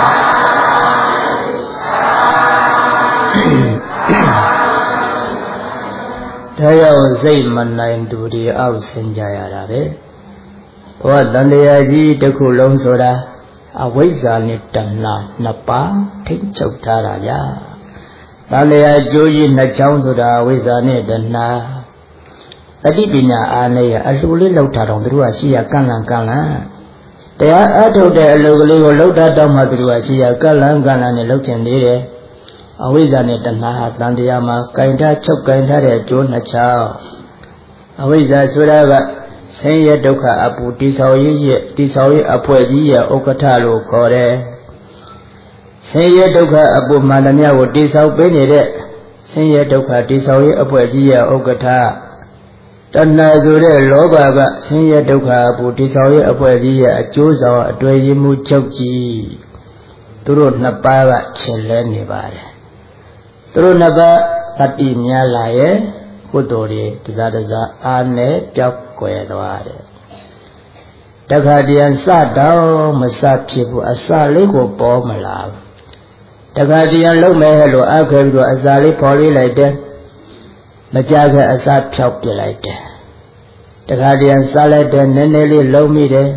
ဒါရောက်စိတ်မနိုင်သူတွေအောက်ဆင်းကြရတာပဲဘဝတန်တရားကြီးတစ်ခုလုံးဆိုတာအဝိဇ္ဇာနဲ့တဏှာနှစ်ပါးထိတ်ချုပ်ထားတာဗျာတန်တရားကျိုးကြီးနှစ်ချောင်းဆိုတာအဝိဇ္ဇာနဲ့တဏှာအတိပညာအားနဲ့အလှူလေးလောက်ထားတော့သူတို့ကရှိရကန့်လန့်ကန့်လန့်တရားအထုတ်တဲ့အလုပ်ကလေးကိုလောက်ထားတော့မှသူတို့ကရှိရကန့်လန့်ကန့်လန့်နဲ့လောက်ကျင်နေတယ်အဝိဇ္ဇာနဲ့တဏှာဟာတန်တရားမှာကင်ထားချုပ်ကင်ထားတဲ့ကျိုးနှစ်ချောင်းအဝိဇ္ဇာဆိုတာကဆင်းရဲဒုက္ခအပူတိဆောက်ရေးရဲ့တိဆောက်ရေးအဖွဲ့ကြီးရဲ့ဥက္ကဋ္ဌလို့ခေါ်တယ်ဆင်းရဲဒုက္ခအပူမှန်သမျှကိုတိဆောက်ပေးနေတဲ့ဆင်းရဲဒုက္ခတိဆောက်ရေးအဖွဲ့ကြီးရဲ့ဥက္ကဋ္ဌတဏှာဆိုတဲ့လောဘကဆင်းရဲဒုက္ခအပူတိဆောက်ရေးအဖွဲ့ကြီးရဲ့အကျိုးဆောင်အတွေ့ရမှုချုပ်ကြီးသူတို့နှစ်ပါးကချင်လဲနေပါတယ်သူတို့နှစ်ပါးတတိများလာရဲ့ကုသိုလ်တွေတစားတစားအားနဲ့ပြောက်ကွယ်သွားတယ်တခါတည်းစတော့မစဖြစ်ဘူးအစလေးကိုပေါ်မလာဘူးတခါတည်းလုံးမဲ့လို့အခဲပြီးတော့အစာလေးပေါ်လေးလိုက်တယ်မကြခဲ့အစာဖြောက်ပြလိုက်တယ်တခါတည်းစားလိုက်တယ်နည်းနည်းလေးလုံးမိတယ်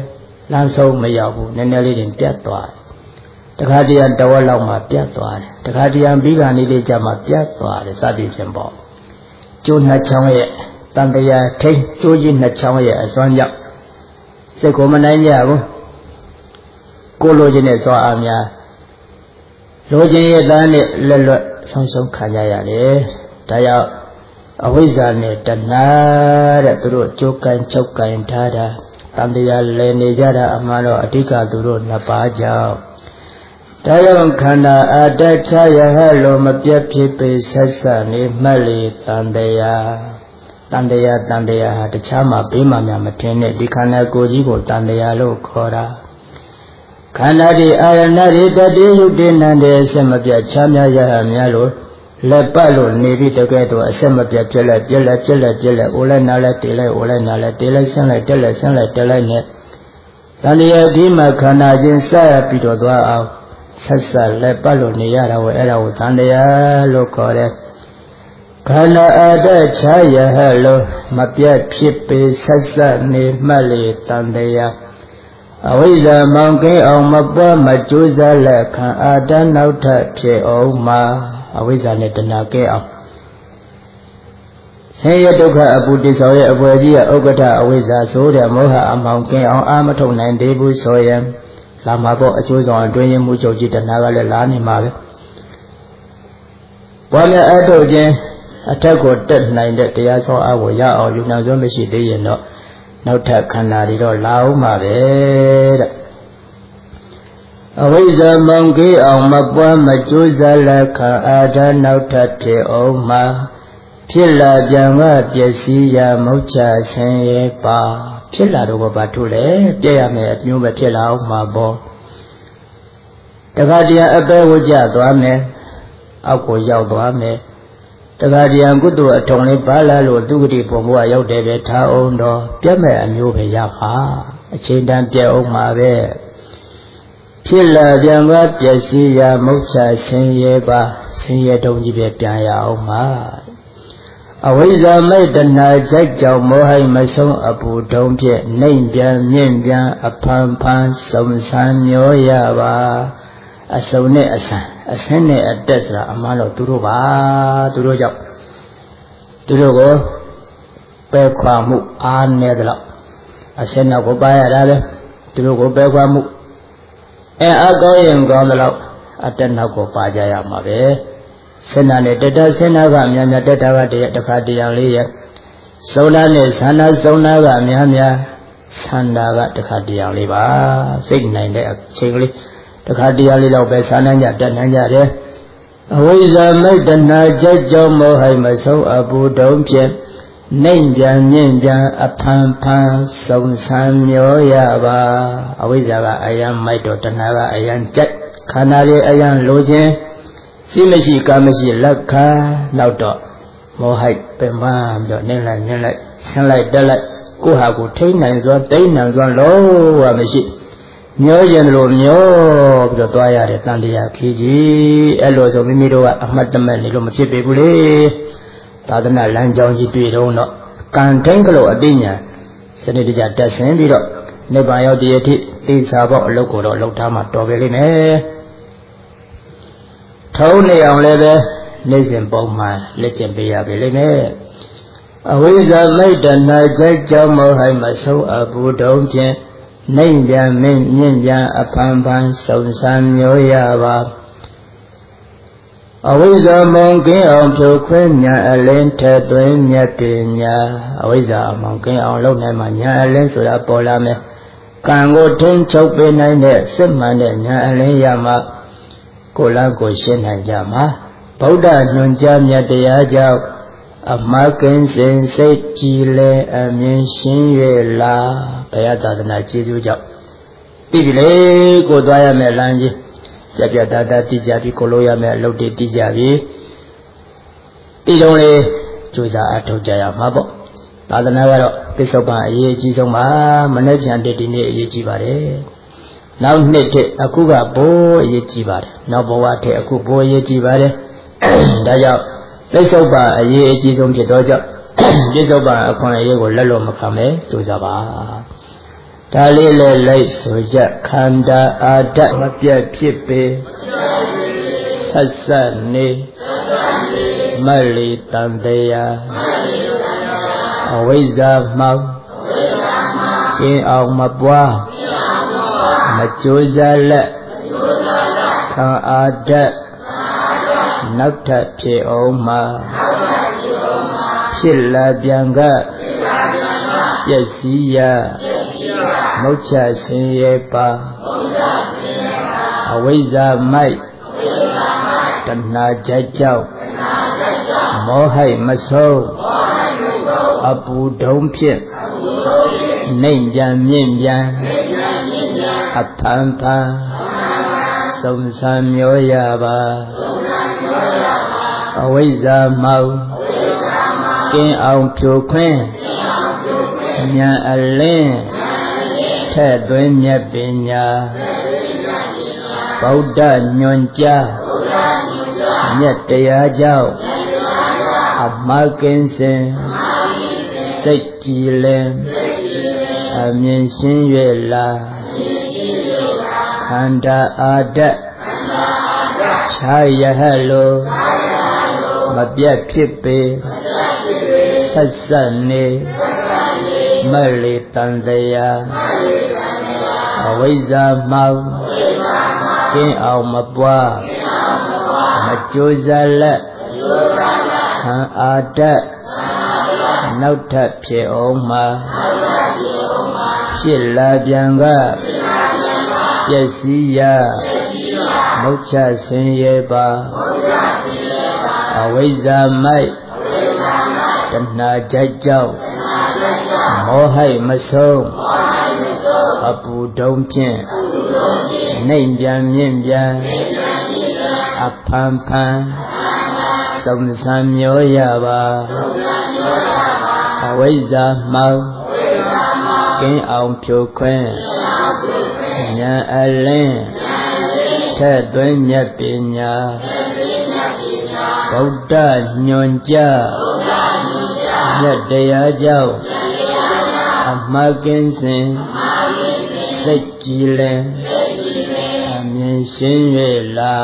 လမ်းဆုံးမရောက်ဘူးနည်းနည်းလေးတင်ပြတ်သွားတယ်တခါတည်းတဝက်လောက်မှပြတ်သွားတယ်တခါတည်းပြီးကနေလေးကြမှာပြတ်သွားတယ်စသည်ဖြင့်ပေါ့ကျိုးနှစ်ချောင်းရဲ့တန်တရားထိတ်ကျိုးကြီးနှစ်ချောင်းရဲ့အစွမ်းကြောင့်စိတ်ကိုမနိုင်ကြဘူးကိုလိုချင်တဲ့စွာအားများလိုချင်ရဲ့သားနဲ့လက်လွတ်ဆုံးရှုံးခံကြရတယ်ဒါကြောင့်အဝိဇ္ဇာနဲ့တဏှာတဲ့သူတို့ကြိုးကန်ချုပ်ကန်ထားတာတန်တရားလည်နေကြတာအမှန်တော့အဓိကသူတို့နှစ်ပါးကြောင့်ဒါကြောင့်ခန္ဓာအတ္တချရဟလို့မပြတ်ဖြစ်ပေဆက်ဆက်နေမှတ်လေတန်တရားတန်တရားတန်တရားဟာတခြားမှာဘေးမှများမထင်နဲ့ဒီခန္ဓာကိုယ်ကြီးကိုတန်တရားလို့ခေါ်တာခန္ဓာဒီအာရဏတွေတတိယုတေနန္တေအစမပြတ်ချမ်းများရဟများလို့လက်ပတ်လို့နေပြီးတကယ်တော့အစမပြတ်ပြက်လက်ပြက်လက်ပြက်လက်ပြက်လက်အိုလဲနားလဲတေးလိုက်အိုလဲနားလဲတေးလိုက်ဆင်းလိုက်တက်လိုက်ဆင်းလိုက်တက်လိုက်နဲ့တန်တရားဒီမှာခန္ဓာချင်းဆက်ပြီးတော့သွားအောင်ဆက်ဆက်လက်ပတ်လို့နေရတာဝဲအဲ့ဒါကိုတန်တရားလို့ခေါ်တယ်ခန္ဓာအတ္တချရဟလို့မပြတ်ဖြစ်ပေဆက်ဆက်နေမှတ်လေတန်တရားအဝိဇ္ဇာမောင်ကင်းအောင်မပွားမကြိုးစားလက်ခံအတ္တနောက်ထပ်ဖြစ်အောင်မှာအဝိဇ္ဇာနဲ့တဏှာကဲအောင်ဆင်းရဲဒုက္ခအပူတိဆောင်ရဲ့အပွဲကြီးရဲ့ဥက္ကဋ္ဌအဝိဇ္ဇာဆိုတဲ့မောဟအမောင်ကင်းအောင်အာမထုတ်နိုင်သေးဘူးဆိုရင်လာမှာပေါ့အကျိုးဆောင်အတွင်းရင်မှုချုပ်ကြီးတဏှာကလည်းလာနေမှာပဲဘာလဲအထုတ်ခြင်းအထက်ကိုတက်နိုင်တဲ့တရားဆောင်အကိုရအောင်ယူနိုင်စွမ်းမရှိသေးရင်တော့နောက်ထပ်ခန္ဓာတွေတော့လာအောင်ပါပဲတဲ့အဝိဇ္ဇာမောင်ကြီးအောင်မပွားမကြိုးစားလက်ခံအာဓာနောက်ထပ်ဖြစ်အောင်မှာဖြစ်လာပြန်ကပျက်စီးရမုတ်ချဆင်းရဲပါဖြစ်လာတော့ဘာထုတ်လဲပြည့်ရမယ်အမျိုးပဲဖြစ်လာအောင်မှာပေါ့တခါတည်းအပဲဝကြသွားမယ်အောက်ကိုရောက်သွားမယ်တခါတည်းကုသိုလ်အထုံလေးပါလာလို့သူဂတိပုံဘဝရောက်တယ်ပဲထားအောင်တော့ပြတ်မဲ့အမျိုးပဲရပါအချိန်တန်ပြတ်အောင်မှာပဲဖြစ်လာပြန်ကပျက်စီးရမုတ်ချဆင်းရဲပါဆင်းရဲတုံးကြီးပဲပြန်ရအောင်မှာအဝိဇ္ဇာမိတ်တဏှာကြိုက်ကြောင့်မောဟိမဆုံးအပူတုံးဖြင့်နှိမ့်ပြန်မြင့်ပြန်အဖန်ဖန်စုံစမ်းမျောရပါအစုံနဲ့အဆန်အဆင်းနဲ့အတက်ဆိုတာအမှန်တော့သူတို့ပါသူတို့ကြောင့်သူတို့ကိုပယ်ခွာမှုအားနည်းသလောက်အဆင်းနောက်ကိုပါရတာပဲသူတို့ကိုပယ်ခွာမှုအဲအကောင်းရင်ကောင်းသလောက်အတက်နောက်ကိုပါကြရမှာပဲစေနာနဲ့တတစေနာကများများတတကတည်းတခါတရားလေးရဲ့သုဏနဲ့သန္တာသုဏကများများသန္တာကတခါတရားလေးပါစိတ်နိုင်တဲ့အချိန်ကလေးတခါတရားလေးတော့ပဲသာနှံ့ကြတက်နှံ့ကြတယ်အဝိဇ္ဇာမိတ်တဏှာကြိုက်ကြောမောဟိမဆုံးအပူတုံးဖြင့်နှိမ့်ပြန်မြင့်ပြန်အဖန်ဖန်စုံစမ်းမျောရပါအဝိဇ္ဇာကအယံမိုက်တော့တဏှာကအယံကြိုက်ခန္ဓာရဲ့အယံလိုခြင်းစိမရှိကာမရှိလက်ခံနောက်တော့မောဟိပင်ပန်းပြီးတော့နှိမ့်လိုက်နှိမ့်လိုက်ဆင်းလိုက်တက်လိုက်ကိုယ့်ဟာကိုထိန်းနိုင်စွာတိမ့်နိုင်စွာလုံးဝမရှိမျောကျင်လို့မျောပြီးတော့သွားရတဲ့တန်တရားခီးကြီးအဲ့လိုဆိုမိမိတို့ကအမှတ်တမဲ့နေလို့မဖြစ်ပေဘူးလေသာသနာလမ်းကြောင်းကြီးတွေ့တော့တော့ကံထိန်ကလို့အသိဉာဏ်စနစ်တကျတက်ဆင်းပြီးတော့နိဗ္ဗာန်ရောက်တဲ့အထိသိချဖို့အလုပ်ကိုတော့လုပ်ထားမှတော်ပဲလိမ့်မယ်ထုံးနေအောင်လည်းပဲနေ့စဉ်ပုံမှန်လက်ကျင့်ပေးရပြီလိမ့်မယ်အဝိဇ္ဇာမိတ်တဏှာကြိုက်ကြောမောဟိမဆုံးအပူတုံးဖြင့်နှိမ့်ပြန်မြင့်မြင့်ပြန်အဖန်ဖန်စုံစမ်းမျောရပါအဝိဇ္ဇာမောင်ကင်းအောင်ဖြိုခွဲညာအလင်းထက်သွင်းမြတ်ပညာအဝိဇ္ဇာမောင်ကင်းအောင်လုပ်နိုင်မှညာအလင်းဆိုတာပေါ်လာမယ်ကံကိုထိန်းချုပ်ပေးနိုင်တဲ့စစ်မှန်တဲ့ညာအလင်းရမှာကိုယ်လန်းကိုရှင်းနိုင်ကြမှာဗုဒ္ဓညွှန်ကြားမြတ်တရားကြောင့်အမကင်းစင်စိတ်ကြည်လဲအမြင်ရှင်း၍လာဘုရားသာသနာကျေးဇူးကြောင့်သိပြီလေကိုသွားရမယ်လမ်းကြီးပြပြတတ်တတ်သိကြပြီကိုလို့ရမယ်အလုပ်တွေသိကြပြီဒီတုန်းလေးကြိုးစားအထောက်ကြရမှာပေါ့သာသနာကတော့ပစ္စုပန်အရေးအကြီးဆုံးပါမနေ့ပြန်တဲ့ဒီနေ့အရေးကြီးပါတယ်နောက်နှစ်ထက်အခုကဘိုးအရေးကြီးပါတယ်နောက်ဘဝထက်အခုဘိုးအရေးကြီးပါတယ်ဒါကြောင့်ပစ္စုပန်အရေးအကြီးဆုံးဖြစ်တော့ကြောင့်ပစ္စုပန်အခွင့်အရေးကိုလက်လွတ်မခံမဲကြိုးစားပါတဒါလေးလည်းလိုက်ဆိုကြခန္ဓာအာဓမပြတ်ဖြစ်ပေဆက်ဆက်နေမလီတန်တရားအဝိဇ္ဇာမောင်ကျင်းအောင်မပွားမကြိုးစားလက်ခံအာဓနောက်ထပ်ဖြစ်အောင်မှာဖြစ်လာပြန်ကပျက်စီးရမုတ်ချဆင်းရဲပါအဝိဇ္ဇာမိုက်တဏှာကြကြောက်မောဟိမဆုံးအပူဒုံဖြင့်နှိမ်ပြန်မြင့်ပြန်အဖန်ဖန်စုံစမ်းမျောရပါအဝိဇ္ဇာမောက်ကင်းအောင်ဖြိုခွင်းဉာဏ်အလင်းထဲ့သွင်းမြတ်ပညာဗုဒ္ဓညွန်ကြားမြတ်တရားကြောင့်အမှားကင်းစင်စိတ်ကြည်လင်အမြင်ရှင်း၍လာခန္ဓာအာဓခြားရဟလိုမပြတ်ဖြစ်ပေဆက်ဆက်နေမလီတန်တရားအဝိဇ္ဇာမောင်ကျင်းအောင်မပွားမကြိုးစားလက်ခံအာဓနောက်ထပ်ဖြစ်အောင်မှာဖြစ်လာပြန်ကပျက်စီးရမုတ်ချဆင်းရဲပါအဝိဇ္ဇာမိုက်တဏှာကြိုက်ကြောက်မောဟိမဆုံးအပူဒုံဖြင့်နှိမ်ပြန်မြင့်ပြန်အဖန်ဖန်စုံစမ်းမျောရပါအဝိဇ္ဇာမောက်ကင်းအောင်ဖြိုခွင်းဉာဏ်အလင်းထဲ့သွင်းမြတ်ပညာဗုဒ္ဓညွန်ကြားမြတ်တရားကြောင့်အမှားကင်းစင်စိတ်ကြည်လင်အမြင်ရှင်း၍လာ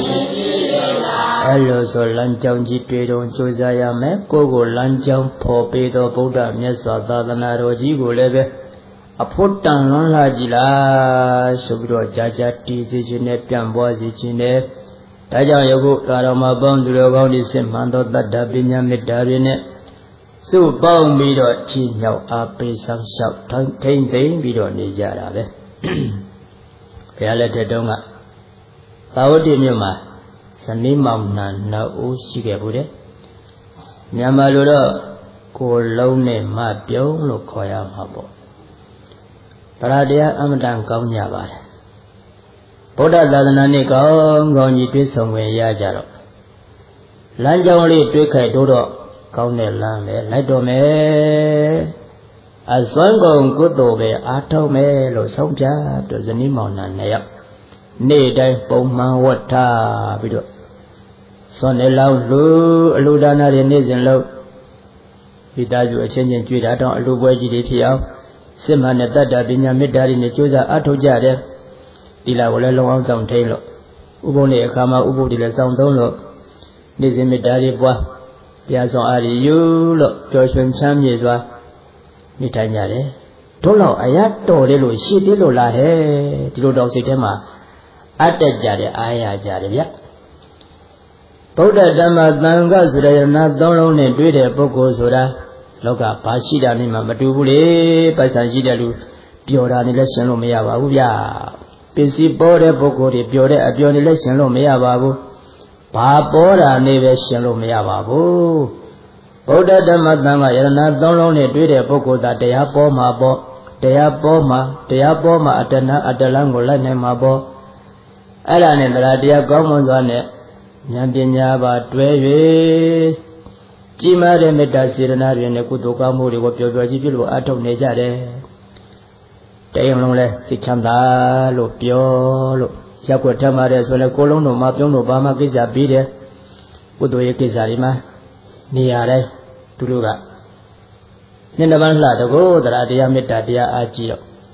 အဲ့လိုဆိုလမ်းကြောင်းကြီးတွေ့တော့ကြိုးစားရမယ်ကိုယ်ကိုလမ်းကြောင်းဖော်ပေးသောဗုဒ္ဓမြတ်စွာသာသနာတော်ကြီးကိုလည်းပဲအဖို့တန်လွန်လာကြည်လားဆိုပြီးတော့ကြာကြာတည်စေခြင်းနဲ့ပြန်ပွားစေခြင်းနဲ့ဒါကြောင့်ယခုသာတော်မှာပေါင်းသူတော်ကောင်းဒီစစ်မှန်သောတတ္တပညာမေတ္တာတွေနဲ့စုပေါင်းပြီးတော့ချီးမြှောက်အားပေးဆောင်ရှောက်ထိမ့်သိမ့်ပြီးတော့နေကြတာပဲဘုရားလက်ထက်တုန်းကသာဝတိမြို့မှာဇနီးမောင်နှံနှစ်ဦးရှိခဲ့ဘူးတဲ့မြန်မာလိုတော့ကိုယ်လုံးနဲ့မပြုံးလို့ခေါ်ရမှာပေါ့တရားတရားအမတန်ကောင်းကြပါတယ်ဗုဒ္ဓသာသနာနဲ့ကောင်းကောင်းကြီးတွေ့ဆုံဝင်ရကြတော့လမ်းကြောင်းလေးတွေ့ခိုက်တော့ကောင်းတဲ့လမ်းပဲလိုက်တော့မယ်အစွမ်းကုန်ကုသိုလ်ပဲအားထုတ်မယ်လို့ဆုံးဖြတ်ပြီးဇနီးမောင်နှံနှစ်ယောက်နေ့တိုင်းပုံမှန်ဝတ်ထားပြီးတော့စွန်နေလောက်လူအလူဒါနတွေနေ့စဉ်လုပ်ဒီသားစုအချင်းချင်းကြွေးတာတော့အလူပွဲကြီးတွေဖြစ်အောင်စစ်မှန်တဲ့တတ္တပညာမေတ္တာတွေနဲ့ကြိုးစားအားထုတ်ကြတယ်ဒီလာကိုလည်းလုံအောင်ဆောင်ထိန်လို့ဥပုံနဲ့အခါမှာဥပုပ်တွေလည်းစောင့်သုံးလို့နေ့စဉ်မေတ္တာတွေပွားတရားဆောင်အားရယူလို့ပျော်ရွှင်ချမ်းမြေစွာနေထိုင်ကြတယ်တို့လောက်အရတော်တယ်လို့ရှိသေးလို့လားဟဲ့ဒီလိုတော့စိတ်ထဲမှာအတ္တကြတယ်အားရကြတယ်ဗျဗုဒ္ဓဓမ္မသံဃာဆိုတဲ့ယနာသုံးလုံးနဲ့တွေ့တဲ့ပုဂ္ဂိုလ်ဆိုတာလောကဘာရှိတာနဲ့မှမတူဘူးလေပိုက်ဆံရှိတဲ့လူပျော်တာနဲ့လည်းရှင်လို့မရပါဘူးဗျပစ္စည်းပေါ်တဲ့ပုဂ္ဂိုလ်တွေပျော်တဲ့အပျော်နဲ့လည်းရှင်လို့မရပါဘူးဘာပေါ်တာနဲ့ပဲရှင်လို့မရပါဘူးဗုဒ္ဓဓမ္မသံဃာယနာသုံးလုံးနဲ့တွေ့တဲ့ပုဂ္ဂိုလ်သာတရားပေါ်မှာပေါ့တရားပေါ်မှာတရားပေါ်မှာအတ္တနာအတ္တလန်းကိုလိုက်နိုင်မှာပေါ့အဲ့ဒါနဲ့တရားတရားကောင်းမွန်စွာနဲ့ဉာဏ်ပညာပါတွဲ၍ကြီးမားတဲ့မေတ္တာစေတနာတွေနဲ့ကုသိုလ်ကောင်းမှုတွေကိုပျော်ပျော်ကြီးပြုလို့အထောက်နေကြတယ်။တရားလုံးလဲစိတ်ချမ်းသာလို့ပြောလို့ရက်ွက်ထမ်းပါတယ်ဆိုလည်းကိုလုံးတို့မပြုံးတို့ဘာမှကိစ္စပြီးတယ်ကုသိုလ်ရဲ့ကိစ္စတွေမှာနေရာတိုင်းသူတို့ကမျက်နှာပန်းလှတကိုတရားတရားမေတ္တာတရားအားကြီးတော့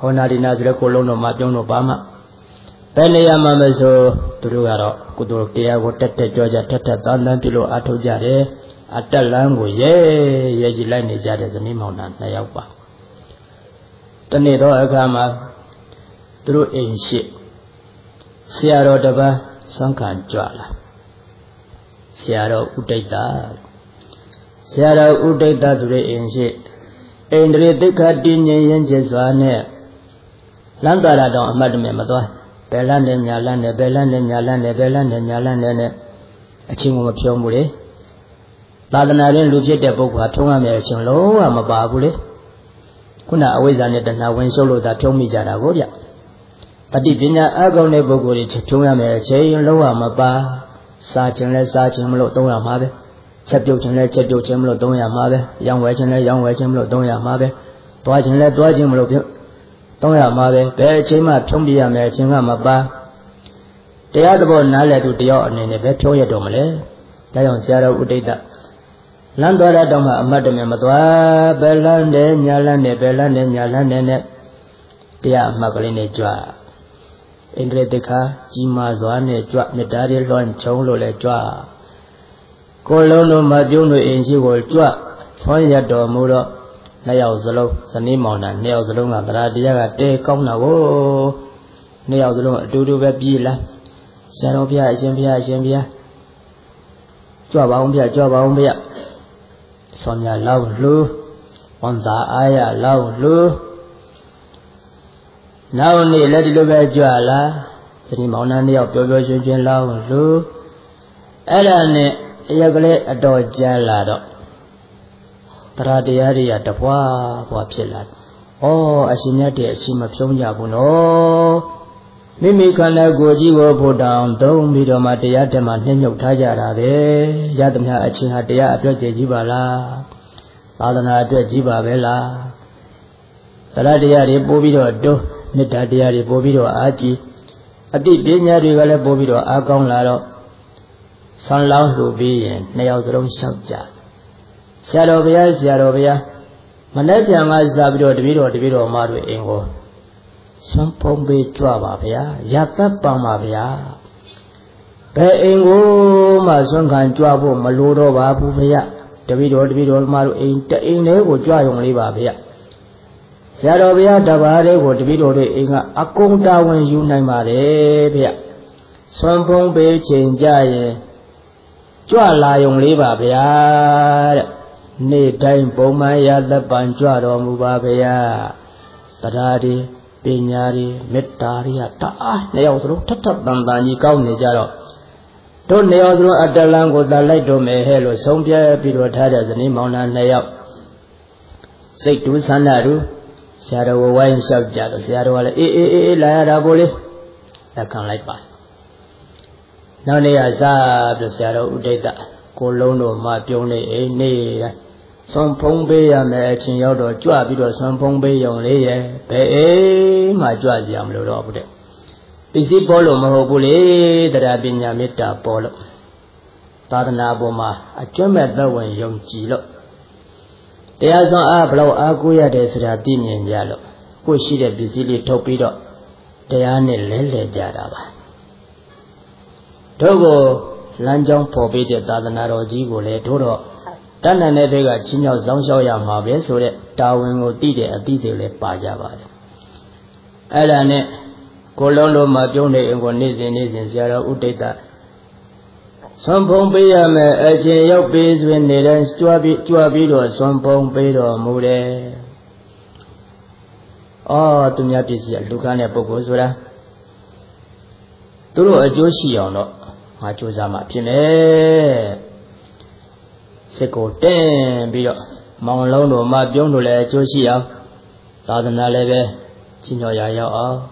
Honadina Zrekolono Mabiono Bama Penaya Mamazo Turugaro Kudukia Wotete Georgia Tata Tandan Pilo Atojare Atalango Ye Yajilani Jades and Imona Nayapa Tanedo Agama Through in ship Siaro Daba Sankan Jala Siaro Udeta Siaro Udeta Through in ship Andre Dekadini and Jeswane Landara don't Madame Madoa Belan and Yalan, Belan and Yalan, Belan and Yalan and a ching of Piomule. Ladanarin Lujete Boka Tonga Merchant Low, I'm a babule. Kuna always on it and now when solo that told me Jaragoria. Tadipina Agone Boguri, Tonga Merchant Low, I'm a bar, Sergeant less Sergeant Lotoya Mabe, Chapuchin let Chapuchin Lotoya Mabe, young Wetchin, young Wetchin Lotoya Mabe, Dwajin let Dwajin Lopio. Don't have mother, bear chima, Tombia, Merching, my bar. The other one, Nala to the yacht in the Victoria Domale. Lion Sarah would date that. Landora Doma, Madame Madua, Belande, Yalande, Belande, Yalande, Dia Magaline Dra. In Redica, Jima Zwane, drop Medari, Lon, Cholo, le Dra. Colono Maduno in she will drop. Sonia Domuro. Nail Zalo, Sanimona, Nail Zalunga, Radia, De Comna, Nail Zalunga, Dudu Vabila, Sanopia, Jambia, Jambia, Jabaumbia, Jabaumbia, Sonia Lau Lu, Wanda Aya Lau Lu. Now only let it over Jala, Sanimona, Nail, Jojo, Lau Lu, Elane, Yagale, Adore Jalado. Taradiaria the Wa Wapsilat. Oh, as in that day, Chim of Sonia Buno. Mimi can I go Jigo go down, don't be the Matiatam and Henyo Tajara, Yadamha Achihatia, address Jibala, Adana address Jibabella. Taradiari Bobido do, Nitadiari Bobido Aji. A deep dinner regala Bobido Agong Laro. Son Lao Ruby and Nails Rom Shabja. Sarobia, Sarobia, Manapia Mazabio, the video, the video, Maru Ingo. Some Pombe Tuabia, Yata Pamavia. Pe Ingo, Mazongan Tuabo, Maludo, Babuvia, the video, the video, Maru in the Ingo, would drive only Babia. Sarobia, Davare, would the video, the Inga, Akonda when you name Maria. Some Pombe change Jay. Tuala only Babia. Ne time Pomaya the Banjaro Mubabea Tadari, Pinyari, Metaria, Ta, Neosro, Tatat Dandani, Kaunijaro. Don't Neosro at the Lango, the Lido me hello, Sompia, Pirotada, the name on a Neo. Say to Sanaru, Shadow Wine Subject, Shadow, eh, Laraboli, that can like by. Now they are the Shadow data. Colono, Mapione, eh, nay. Some Pombe, a matching out or Juabido, some Pombe, young lady, eh, my Juaziam Lord. Busy Polo Mahobule, that I've been Yamita Polo. Tadanaboma, a German Bowen, young Gilo. There are some ablow Aguya de Sradin in yellow, who she the busily torpedo. They are Lele Jaraba. Togo. Lanjong forbidden Tadanaro Jigole Toro. Tana Nevega Chino Zonsoya Mabe, so that Tawing or Dide a detail Pajava. Elane Colono Mapione and Gonizin is in Sierra Uteta. Some Pompea may a your base when they dance to a bit to a bit or some Pompedo Mure. Oh, to Yapisia, Lucana Pocosura. Turu a Joshi or not. Machuzama Pime Seco ten Bio Monglono Mabionule Josia Tadanaleve Chino Yaya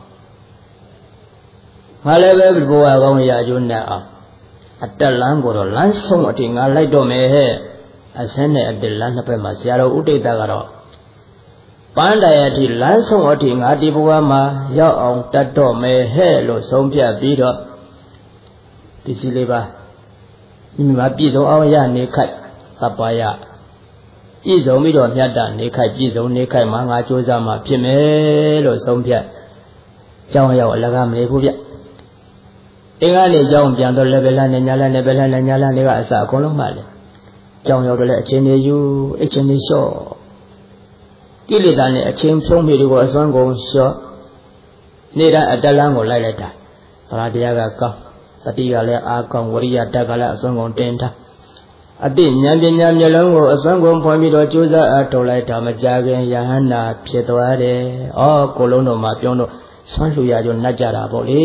Maleve Boa Gonia Juna at the Lango Lansong or Ting I like Dome I send it at the Lanapema Siaro Ude Dagaro Pandayati Lansong or Ting Adibuama Ya on that Dome Hello Sompia Bido Pisiliba, you might be the Oya Nikat, Tapaya. ပြည်စုံပြီးတော့မြတ်တာနေခိုက်ပြည်စုံနေခိုက်မှာငါကြိုးစားမှဖြစ်မယ်လို့ဆုံးဖြတ်ကြောင်းရောက်အလကားမနေဘူးဗျအင်္ဂါနေ့ကြောင်းပြန်တော့လည်းပဲလားနဲ့ညာလားနဲ့ပဲလားနဲ့ညာလားတွေကအစအကုန်လုံးမှလည်းကြောင်းရောက်တော့လည်းအချင်းတွေယူအချင်းတွေလျှော့ကိလေသာနဲ့အချင်းဖြုံးမိတွေကိုအစွမ်းကုန်လျှော့နေတိုင်းအတလန်းကိုလိုက်လိုက်တာဗလာတရားကကောင်းတတိကလည်းအာကောင်းဝရိယတက်ကလည်းအစွမ်းကုန်တင်ထားအတိဉာဏ်ပညာမျက်လုံးကိုအစွမ်းကုန်ဖွင့်ပြီးတော့ကြိုးစားအထောက်လိုက်တာမကြခင်ယဟန္တာဖြစ်သွားတယ်။အော်ကိုလုံးတော်မှာပြောတော့ဆွမ်းလှူရကြနှက်ကြတာပေါ့လေ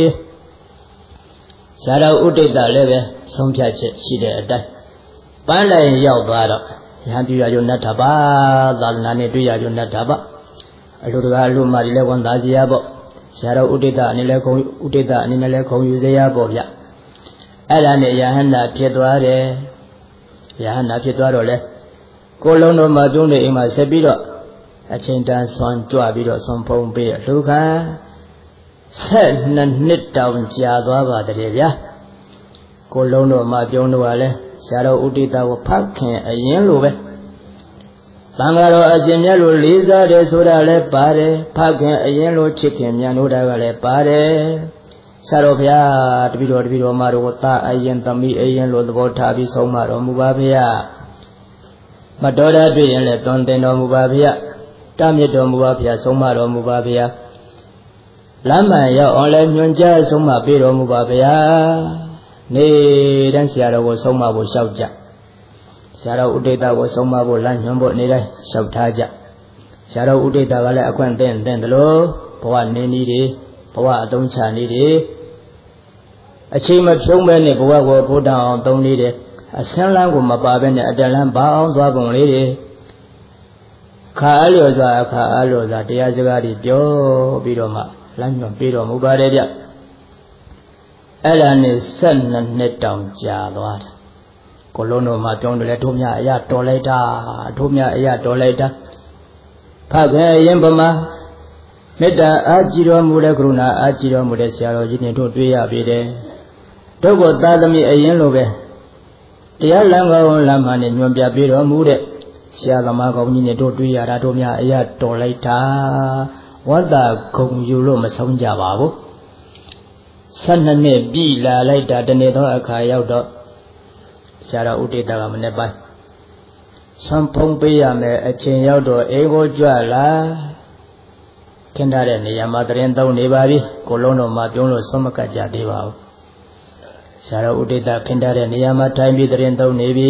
။ဇာတော်ဥဒိတလည်းပဲဆုံးဖြတ်ချက်ရှိတဲ့အတိုင်းပန်းလိုက်ရောက်သွားတော့ယဟန်ပြရကြနှက်တာပါသာသနာနဲ့တွေ့ရကြနှက်တာပါအလိုတကားအလိုမှလည်းဝန်သားစရာပေါ့ဇာတော်ဥဒိတအနေနဲ့ခုံဥဒိတအနေနဲ့လည်းခုံယူစရာပေါ့ဗျ။အဲ့ဒါနဲ့ယဟန္တာဖြစ်သွားတယ်။ယဟန္တာဖြစ်သွားတော့လေကိုလုံးတော်မှာပြုံးနေအိမ်မှာဆက်ပြီးတော့အချိန်တန်ဆွမ်းကြွပြီးတော့ဆွမ်းဖုံးပေးလူခါဆက်နှစ်နှစ်တောင်ကြာသွားပါတည်းဗျာကိုလုံးတော်မှာပြုံးတော့လေဆရာတော်ဥဒိတကိုဖတ်ခင်အရင်လိုပဲတန်ဃာတော်အရှင်မြတ်လိုလေးစားတယ်ဆိုတာလည်းပါတယ်ဖတ်ခင်အရင်လိုချစ်ခင်မြန်လို့တာကလည်းပါတယ်ဆရာတော်ဘုရားတပည့်တော်တပည့်တော်မတို့ကိုသာအရင်သမီးအရင်လိုသဘောထားပြီးဆုံးမတော်မူပါဗျာမတော်တာတွေ့ရင်လည်းသွန်သင်တော်မူပါဗျာတမြတ်တော်မူပါဗျာဆုံးမတော်မူပါဗျာလမ်းမှန်ရောက်အောင်လည်းညွှန်ကြားဆုံးမပေးတော်မူပါဗျာနေတိုင်းဆရာတော်ကိုဆုံးမဖို့လျှောက်ကြဆရာတော်ဥဒိတကိုဆုံးမဖို့လမ်းညွှန်ဖို့နေတိုင်းလျှောက်ထားကြဆရာတော်ဥဒိတကလည်းအခွင့်သင့်သင့်တယ်လို့ဘဝနေနည်းတွေဘဝအသုံးချနည်းတွေအချိန်မဖြုံးပဲနဲ့ဘဝကိုဘုဒ္ဓအောင်သုံးနေတယ်အဆင်းလန်းကိုမပါပဲနဲ့အတလန်းဘာအောင်သွားပုံလေးတွေခါအလျော်စွာအခါအလျော်စွာတရားစကားတွေပြောပြီးတော့မှလမ်းညွှန်ပြီးတော်မူပါတယ်ဗျအဲ့ဒါနဲ့ဆက်နှစ်နှစ်တောင်ကြာသွားတယ်ကိုလုံးတော်မှာပြောတယ်လေတို့မြအရာတော်လိုက်တာတို့မြအရာတော်လိုက်တာဖခင်အရင်ဗမာမေတ္တာအားကြည်တော်မူတဲ့ကရုဏာအားကြည်တော်မူတဲ့ဆရာတော်ကြီးနဲ့တို့တွေ့ရပြီတဲ့တို့ကိုသာသမီအရင်လိုပဲတရားလမ်းကောင်းလမ်းမှန်နဲ့ညွှန်ပြပေးတော်မူတဲ့ဆရာသမားကောင်းကြီးနဲ့တို့တွေ့ရတာတို့များအရာတော်လိုက်တာဝတ္တဂုံယူလို့မဆုံးကြပါဘူးဆက်နှစ်နှစ်ပြည်လာလိုက်တာတနေ့သောအခါရောက်တော့ဆရာတော်ဥဒိတကမနေ့ပိုင်းဆွမ်းဖုံးပေးရမယ်အချိန်ရောက်တော့အိမ်ကိုကြွလာခင်းထားတဲ့နေရာမှာတရင်သုံးနေပါပြီကိုလုံးတော်မှာပြုံးလို့ဆွမ်းမကတ်ကြသေးပါဘူးဆရာတော်ဥဒိတခင်းထားတဲ့နေရာမှာထိုင်ပြီးတရင်သုံးနေပြီ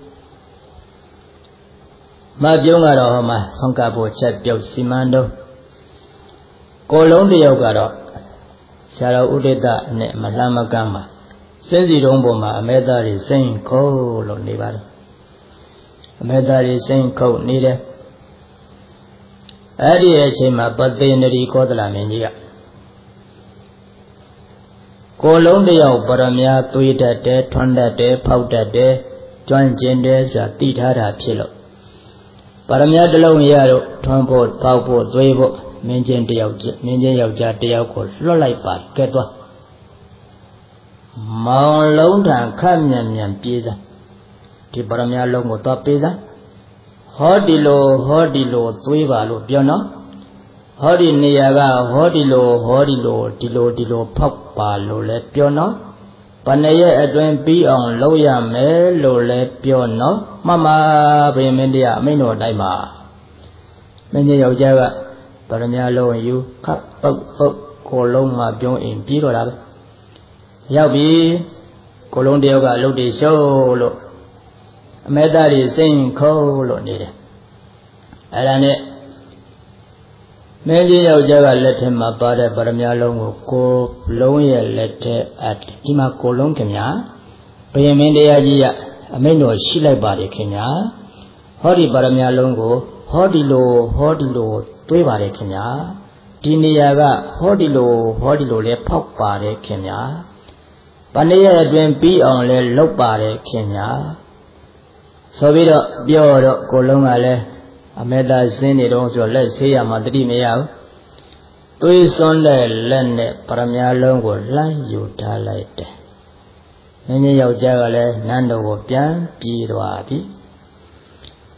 မပြုံးကတော့ဟောမှာဆုံးကပ်ဖို့ချက်ပြုတ်စီမံတော့ကိုလုံးတယောက်ကတော့ဆရာတော်ဥဒိတနဲ့မလှမ်းမကမ်းမှာစင်းစီတုံးပေါ်မှာအမဲသားတွေစိမ့်ခုတ်လို့နေပါတယ်အမဲသားတွေစိမ့်ခုတ်နေတယ်အဲ့ဒီအချိန်မှာပသေနရီကောသလမင်းကြီးကကိုလုံးတယောက်ပရမညာသွေးတတ်တယ်ထွန်းတတ်တယ်ဖောက်တတ်တယ်ကျွမ်းကျင်တယ်ဆိုတာသိထားတာဖြစ်လို့ပရမညာတစ်လုံးရတော့ထွန်းဖို့ဖောက်ဖို့သွေးဖို့မင်းချင်းတယောက်မင်းချင်းယောက်ျားတယောက်ကိုလွတ်လိုက်ပါကဲသွားမောင်လုံးထံခက်မြန်မြန်ပြေးစားဒီပရမညာလုံးကိုသွားပြေးစားဟောဒီလိုဟောဒီလိုသွေးပါလို့ပြောနော်ဟောဒီနေရာကဟောဒီလိုဟောဒီလိုဒီလိုဒီလိုဖောက်ပါလို့လဲပြောနော်ဘယ်နှရက်အတွင်းပြီးအောင်လုပ်ရမယ်လို့လဲပြောနော်မှန်ပါဘုရင်မင်းတရားအမိန့်တော်တိုင်းမှာမင်းကြီးယောက်ျားကပရမညာလုံးယူခတ်ပုတ်ပုတ်ကိုလုံးမှပြုံးအိမ်ပြီးတော့တာပဲရောက်ပြီကိုလုံးတယောက်ကအလုပ်တွေရှုပ်လို့အမဲသားတွေစိတ်ခုံးလို့နေတယ်အဲ့ဒါနဲ့မင်းကြီးယောက်ျားကလက်ထက်မှာပါတဲ့ပရမညာလုံးကိုကိုလုံးရဲ့လက်ထက်အဒီမှာကိုလုံးခင်ဗျာဘုရင်မင်းတရားကြီးကအမိန့်တော်ရှိလိုက်ပါတယ်ခင်ဗျာဟောဒီပရမညာလုံးကိုဟောဒီလိုဟောဒီလိုတွေးပါတယ်ခင်ဗျာဒီနေရာကဟောဒီလိုဟောဒီလိုလဲဖောက်ပါတယ်ခင်ဗျာဗဏ္ဍရဲ့အတွင်ပြီးအောင်လဲလုပ်ပါတယ်ခင်ဗျာဆိုပြီးတော့ပြောတော့ကိုလုံးကလည်းအမေသာစင်းနေတော့ဆိုလက်ဆေးရမှာတတိမရဘူးသွေးစွန်းတဲ့လက်နဲ့ပရမညာလုံးကိုလှမ်းယူထားလိုက်တယ်မင်းကြီးယောက်ျားကလည်းနန်းတော်ကိုပြန်ပြေးသွားပြီ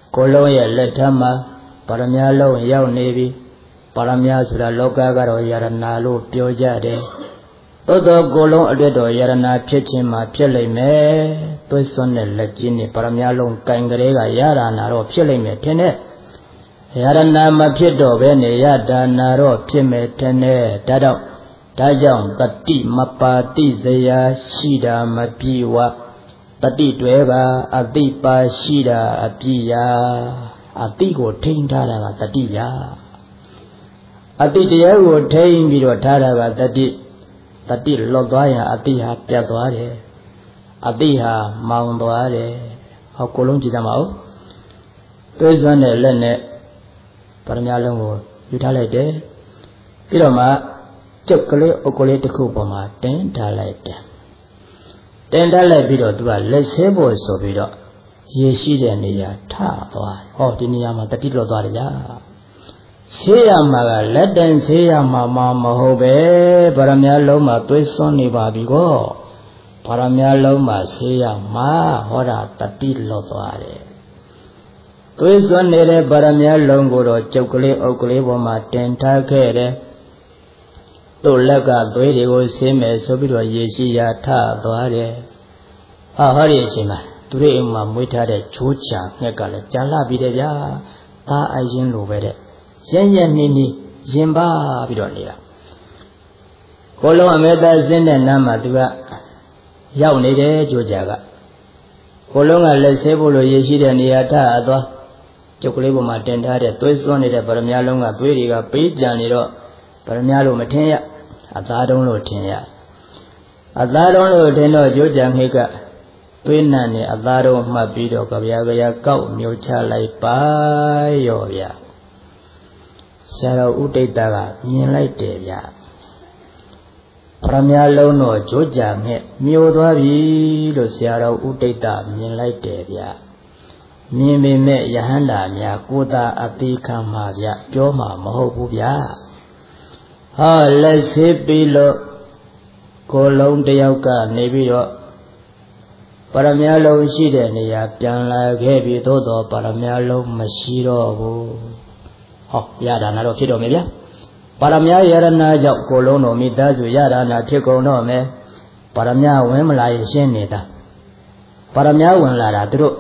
ကိုလုံးရဲ့လက်ထမှာပါရမီလုံးရောက်နေပြီပါရမီဆိုတာလောကကတော့ယရနာလို့ပြောကြတယ်သို့သောကိုလုံးအတွက်တော့ယရနာဖြစ်ခြင်းမှာဖြစ်လိမ့်မယ်သွေးစွန်းတဲ့လက်ကြီးနဲ့ပါရမီလုံးကင်ကလေးကယရနာတော့ဖြစ်လိမ့်မယ်ထင်တယ်ယရနာမဖြစ်တော့ဘဲနဲ့ယဒါနာတော့ဖြစ်မယ်ထင်တယ်ဒါတော့ဒါကြောင့်တတိမပါတိစရာရှိတာမပြေဝတတိတွေကအတိပါရှိတာအပြည့်ရာအတိကိုထိန်းထားတာကတတိရာအတိတရားကိုထိန်းပြီးတော့ထားတာကတတိတတိလွတ်သွားရင်အတိဟာပြတ်သွားတယ်အတိဟာမောင်သွားတယ်ဟောကိုလုံးကြည့်ကြမအောင်သွေးစွမ်းတဲ့လက်နဲ့ပါရမီလုံးကိုယူထားလိုက်တယ်ပြီးတော့မှကျုပ်ကလေးအုပ်ကလေးတစ်ခုပေါ်မှာတင်းထားလိုက်တယ်တင်းထားလိုက်ပြီးတော့သူကလက်ဆဲဖို့ဆိုပြီးတော့ရေရှိတဲ့နေရာထသွားဟောဒီနေရာမှာတတိလွတ်သွားတယ်ဗျာဆေးရမှာကလက်တန်ဆေးရမှာမဟုတ်ပဲပါရမီလုံးမှာသွေးစွန်းနေပါပြီကောပါရမီလုံးမှာဆေးရမှာဟောတာတတိလွတ်သွားတယ်သွေးစွန်းနေတဲ့ပါရမီလုံးကိုတော့ကျုပ်ကလေးအုပ်ကလေးပေါ်မှာတင်ထားခဲ့တယ်သူ့လက်ကသွေးတွေကိုဆေးမယ်ဆိုပြီးတော့ရေရှိရာထသွားတယ်ဟာဟောဒီအချိန်မှာသူတို့အိမ်မှာမွေးထားတဲ့ချိုးချာငှက်ကလည်းကြာလာပြီးတယ်ဗျာသားအရင်လိုပဲတဲ့ရဲရဲနှင်းနှင်းရင်ပါပြီးတော့နေတာကိုလုံးအမေသားစင်းတဲ့နားမှာသူကရောက်နေတယ်ကြိုးကြကကိုလုံးကလက်ဆေးဖို့လို့ရေရှိတဲ့နေရာထအသွားကျုပ်ကလေးပေါ်မှာတင်ထားတဲ့သွေးစွန်းနေတဲ့ဗရမ ्या လုံးကသွေးတွေကပေးကြံနေတော့ဗရမ ्या လို့မထင်ရအသားတုံးလို့ထင်ရအသားတုံးလို့ထင်တော့ကြိုးကြံခိကသွေးနံနဲ့အသားတုံးမှတ်ပြီးတော့ကြပြာကြရာကောက်မြုပ်ချလိုက်ပါရောဗျာဆရာတော်ဥဒိတ္တကမြင်လိုက်တယ်ဗျာပရမ ्या လုံးတော့ကြိုးကြံနဲ့မျိုးသွားပြီလို့ဆရာတော်ဥဒိတ္တမြင်လိုက်တယ်ဗျာမြင်ပေမဲ့ယဟန္တာများကိုယ်သာအသေးခံမှာဗျာပြောမှာမဟုတ်ဘူးဗျာဟာလက်ဆေးပြီးလို့ကိုလုံးတယောက်ကနေပြီးတော့ပရမ ्या လုံးရှိတဲ့နေရာပြန်လာခဲ့ပြီသို့တော်ပရမ ्या လုံးမရှိတော့ဘူးဟောရတာနာတော့ဖြစ်တော့မယ်ဗျာပရမ ्या ယရနာကြောင့်ကိုလုံးတော်မိသားစုရတာနာဖြစ်ကုန်တော့မယ်ပရမ ्या ဝင်မလာရင်ရှင်းနေတာပရမ ्या ဝင်လာတာသူတို့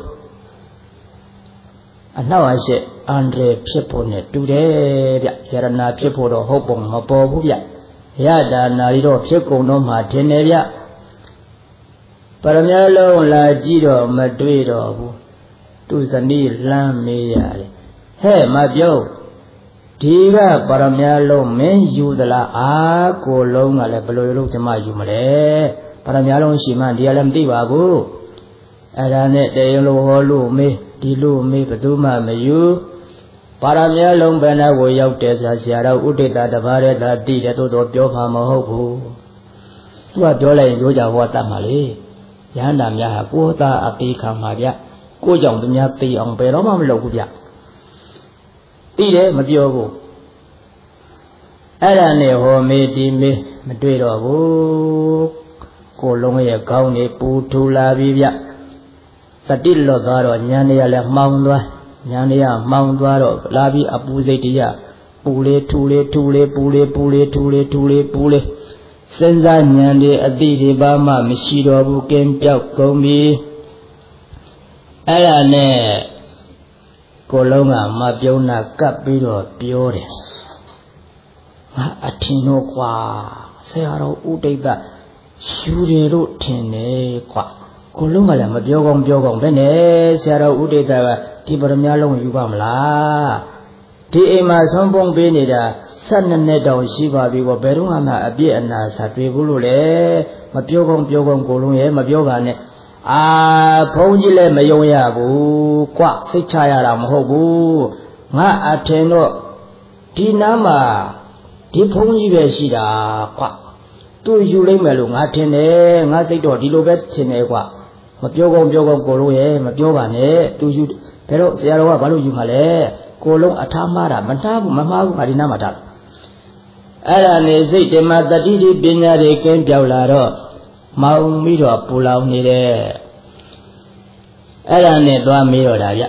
အနှောက်အယှက်အန္တရာယ်ဖြစ်ဖို့နဲ့တူတယ်ဗျယရနာဖြစ်ဖို့တော့ဟုတ်ပုံမပေါ်ဘူးဗျရတာနာရီတော့ဖြစ်ကုန်တော့မှထင်တယ်ဗျပရမ ्या လုံးလာကြည့်တော့မတွေ့တော့ဘူးသူဇနီးလမ်းမေးရတယ်ဟဲ့မပြောဒီကပရမ ्या လုံးမင်းယူသလားအာကိုလုံးကလည်းဘယ်လိုလုပ်ကျမယူမလဲပရမ ्या လုံးရှိမှဒီကလည်းမသိပါဘူးအဲ့ဒါနဲ့တေရင်လိုဟောလို့မေးဒီလိုမေးဘယ်သူမှမယူပါရမ ्या လုံးဘယ်နှကိုရောက်တယ်ဆိုဆရာတော်ဥဒိတ္တတပါးရဲ့သာတိတယ်သို့တော်ပြောမှာမဟုတ်ဘူးသူကပြောလိုက်ရင်ပြောကြဟောတတ်မှာလေယဟန္တာများဟာကိုယ်သာအသေးခံမှာဗျကိုကြောင့်သူများသိအောင်ဘယ်တော့မှမလုပ်ဘူးဗျသိတယ်မပြောဘူးအဲ့ဒါနဲ့ဟောမေးဒီမေးမတွေ့တော့ဘူးကိုလုံးရဲ့ခေါင်းလေးပူထူလာပြီဗျတတိလွတ်သွားတော့ညာနေရလဲမှောင်သွားညာနေရမှောင်သွားတော့လာပြီးအပူစိတ်တရားပူလေးထူလေးထူလေးပူလေးပူလေးထူလေးထူလေးပူလေးစဉ်းစားဉာဏ်တွေအတိတွေဘာမှမရှိတော့ဘူးကင်းပြောက်ကုန်ပြီအဲ့ဒါနဲ့ကိုလုံးကမပြုံးတာကပ်ပြီးတော့ပြောတယ်ငါအထင်တော့ကွာဆရာတော်ဥဒိတ္တယူတယ်လို့ထင်တယ်ကွာကိုလုံးကလည်းမပြောကောင်းပြောကောင်းပဲနဲ့ဆရာတော်ဥဒိတ္တကဒီပရမ ्या လုံးယူပါမလားဒီအိမ်မှာဆုံးပုံပေးနေတာဆက်နှစ်နှစ်တောင်ရှိပါပြီကောဘယ်တော့မှအပြည့်အနာစာတွေ့ဘူးလို့လေမပြောကောင်းပြောကောင်းကိုလုံးရဲ့မပြောပါနဲ့အာဘုန်းကြီးလည်းမယုံရဘူးကွစိတ်ချရတာမဟုတ်ဘူးငါအထင်တော့ဒီနားမှာဒီဘုန်းကြီးပဲရှိတာကွသူယူလိုက်မယ်လို့ငါထင်တယ်ငါစိတ်တော့ဒီလိုပဲထင်တယ်ကွမပြောကောင်းပြောကောင်းကိုလုံးရဲ့မပြောပါနဲ့သူယူဘယ်တော့ဆရာတော်ကဘာလို့ယူမှာလဲကိုလုံးအထားမှားတာမထားဘူးမမှားဘူးငါဒီနားမှာထားအဲ့ဒါနေစိတ်ဓမ္မတတိတိပညာတွေကင်းပြောက်လာတော့မောင်ပြီးတော့ပူလောင်နေတယ်အဲ့ဒါနဲ့သွားမေးတော့တာဗျ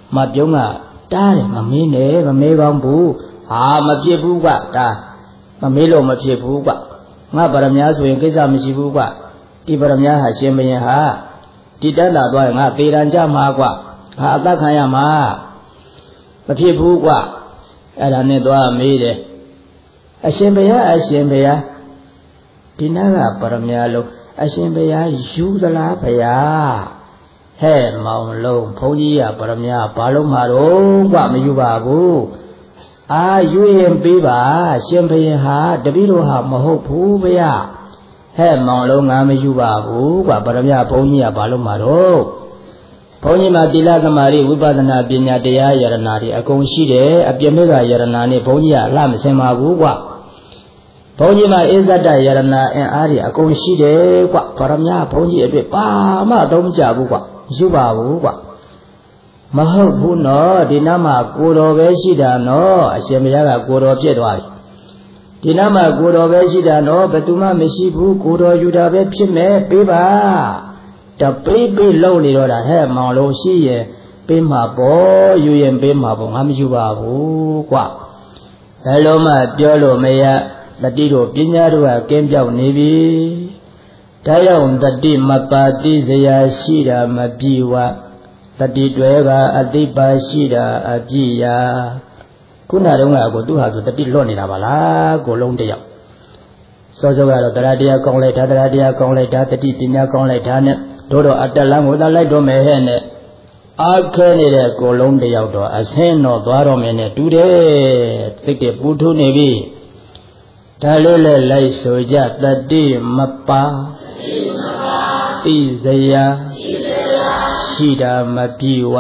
mà chúng à ta để mà mấy nè mà mấy con bù à mà phía bù quá ta mà mấy lô mà phía bù quá ngã bà nhá rồi cái sao mình chỉ bù quá đi bà nhá hà xem bây giờ ha đi đến là đòi ngã tì đàn cha mà quá hà ta khai à mà mà phía bù quá ai là nên đòi mấy đấy à xem bây giờ à xem bây giờ đi nào là bà nhá luôn à xem bây giờ yêu đó là bây giờ hè mong lông phong gì à bà nhá bà lông mà đâu quá mà yêu bà bù à yêu em bị bà xem bây giờ ha đặc biệt là ha mà hậu phú bây giờ hè mong lông ngã mà yêu bà bù quá bà nhá phong gì à bà lông mà đâu phong gì mà đi là cái mà đi Vipassana bên nhà đi à giờ là đi à công sĩ đấy à bên mấy cái giờ là này phong gì à làm xem mà bù quá phong gì mà ít ra đây giờ là à đi à công sĩ đấy quá bà nhá phong gì bị ba mà đông chả bù quá yêu bà bù quá mà hậu phú nó đi nam mà cô đồ về xí đà nó xem bây giờ là cô đồ chết rồi đi nam mà cô đồ về xí đà nó bắt tụi mà mấy xí phú cô đồ yêu đà về phía mẹ bé bà tập bé bé lâu đi rồi đã hè mong lâu xí ye bé mà bỏ yêu em bé mà bỏ ngắm yêu bà bù quá hello màပြောလို့မရတတိတို့ပညာတို့ကကင်းပြောက်နေပြီဒါကြောင့်တတိမပါတိစရာရှိတာမပြေဝတတိတွေကအတိပါရှိတာအပြည့်ရာခုနတုန်းကကိုသူဟာသူတတိလွတ်နေတာပါလားကိုလုံးတယောက်စောစောကတော့တရားတရားကောင်းလိုက်တာတရားတရားကောင်းလိုက်တာတတိပညာကောင်းလိုက်တာနဲ့တို့တော့အတ္တလန်းကိုသာလိုက်တော့မယ်ဟဲ့နဲ့အားခဲနေတဲ့ကိုလုံးတယောက်တော့အဆင်းတော့သွားတော့မယ်နဲ့တူတယ်သိတဲ့ပူထုနေပြီဒါလေးလည်းလိုက်ဆိုကြတတိမပါတိစရာရှိတာမပြေဝ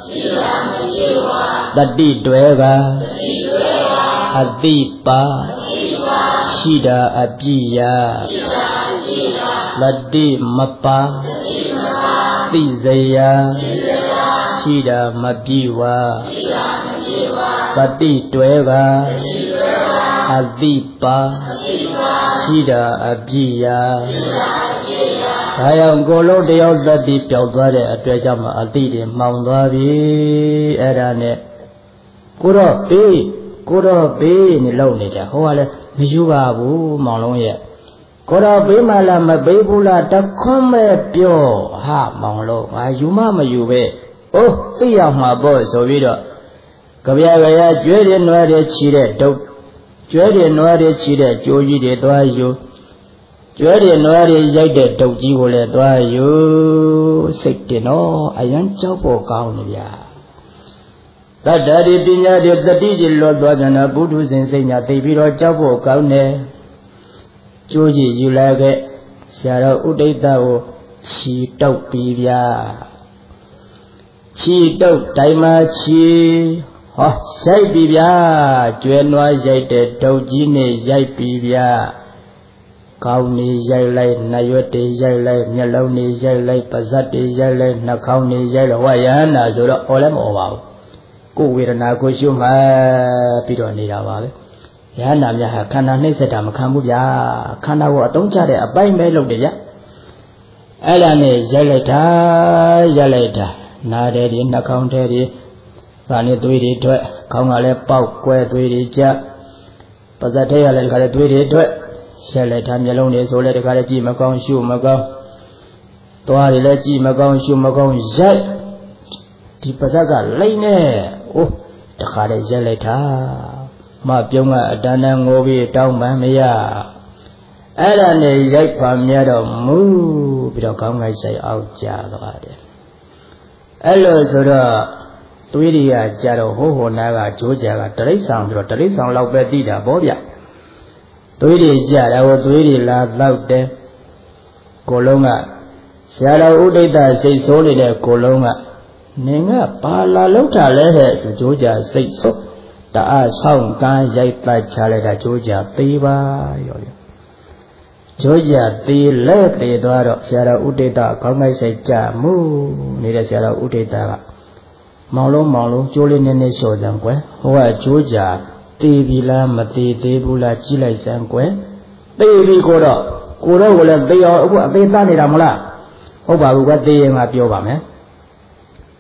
တတိတွေကအတိပါရှိတာအပြည့်ရာတတိမပါတိစရာရှိတာမပြေဝတတိတွေကအတိပါရှိတာအပြည့်ရာဒါကြောင့်ကိုလုံးတယောက်သတ္တိပြောက်သွားတဲ့အတွက်ကြောင့်မှအတိတွေမှောင်သွားပြီအဲ့ဒါနဲ့ကိုတော့ပေးကိုတော့ပေးနေလို့နေတယ်ဟိုကလည်းမယူပါဘူးမောင်လုံးရဲ့ကိုတော့ပေးမှလားမပေးဘူးလားတခွန်းမဲ့ပြောဟာမောင်လုံးငါယူမမယူပဲအိုးသိရမှာပေါ့ဆိုပြီးတော့ကြပြကြရကျွဲတွေနွားတွေချီတဲ့ဒုတ်ကျွဲတွေနွားတွေချီတဲ့ကြိုးကြီးတွေတွားယူကျွဲတွေနွားတွေရိုက်တဲ့ဒုတ်ကြီးကိုလည်းတွားယူစိတ်တင်တော့အရန်ကြောက်ဖို့ကောင်းနေဗျာတတ္တရိပညာတွေတတိကြီးလွတ်သွားကြတာဘုဒ္ဓရှင်စိတ်ညာသိပြီးတော့ကြောက်ဖို့ကောင်းတယ်ကျိုးကြီးယူလာခဲ့ဆရာတော်ဥဒိဋ္ဌကိုခြီတုပ်ပြီးဗျာခြီတုပ်တိုင်းမှာခြီဟောရိုက်ပြီးဗျာကျွဲနွားရိုက်တဲ့ဒုတ်ကြီးနဲ့ရိုက်ပြီးဗျာကောင်းနေရိုက်လိုက်နှရွက်တွေရိုက်လိုက်မျက်လုံးတွေရိုက်လိုက်ပါးစပ်တွေရိုက်လိုက်နှာခေါင်းတွေရိုက်လိုက်ဟောယဟနာဆိုတော့အော်လည်းမအော်ပါဘူးကိုယ်ဝေဒနာကိုရှုမှတ်ပြီးတော့နေတာပါပဲယဟနာများဟာခန္ဓာနှိမ့်ဆက်တာမခံဘူးဗျာခန္ဓာကိုအတုံးချတဲ့အပိုင်းပဲလုပ်တယ်ဗျအဲ့ဒါနဲ့ရိုက်လိုက်တာရိုက်လိုက်တာနားတယ်ဒီနှာခေါင်းထဲတွေဒါနဲ့သွေးတွေထွက်ခေါင်းကလည်းပေါက်ကွဲသွေးတွေကျပါးစပ်ထဲရလည်းဒီခါလည်းသွေးတွေထွက်ရက်လိုက်တာမျက်လုံးတွေဆိုလည်းဒီခါလည်းကြည့်မကောင်းရှုမကောင်းသွားတွေလည်းကြည့်မကောင်းရှုမကောင်းရိုက်ဒီပါးစပ်ကလိမ့်နေအိုးဒီခါလည်းရက်လိုက်တာမပြုံးကအတန်းတန်းငိုပြီးတောင်းပန်မရအဲ့ဒါနဲ့ရိုက်ပါမြတ်တော့မူပြီးတော့ခေါင်းကိုက်ဆိုင်အောက်ကျသွားတယ်အဲ့လိုဆိုတော့သွေးတွေကကြတော့ဟိုးဟိုနာကကြိုးကြကတရိษံဆိုတော့တရိษံလောက်ပဲတိတာဗောဗျသွေးတွေကြတာကိုသွေးတွေလာတော့တယ်ကိုလုံးကဆရာတော်ဥဒိဋ္ဌစိတ်ဆိုးနေတဲ့ကိုလုံးကနင်ကဘာလာလောက်တာလဲဟဲ့ဆိုကြိုးကြစိတ်ဆိုးတအားဆောင်ကန်းရိုက်ပတ်ချလိုက်တာကြိုးကြသေးပါရောရောကြိုးကြသေးလဲသေးသွားတော့ဆရာတော်ဥဒိဋ္ဌခေါင်းကိုက်စိတ်ကြမှုနေတဲ့ဆရာတော်ဥဒိဋ္ဌကမောင်လုံးမောင်လုံးကြိုးလေးနည်းနည်းလျှော်စံကွယ်ဟိုကကြိုးကြတေးပြီလားမတေးသေးဘူးလားကြည့်လိုက်စမ်းကွယ်တေးပြီကိုတော့ကိုတော့ကိုလည်းတေးအောင်အခုအသေးသားနေတာမလားဟုတ်ပါဘူးကွာတေးရင်ကပြောပါမယ်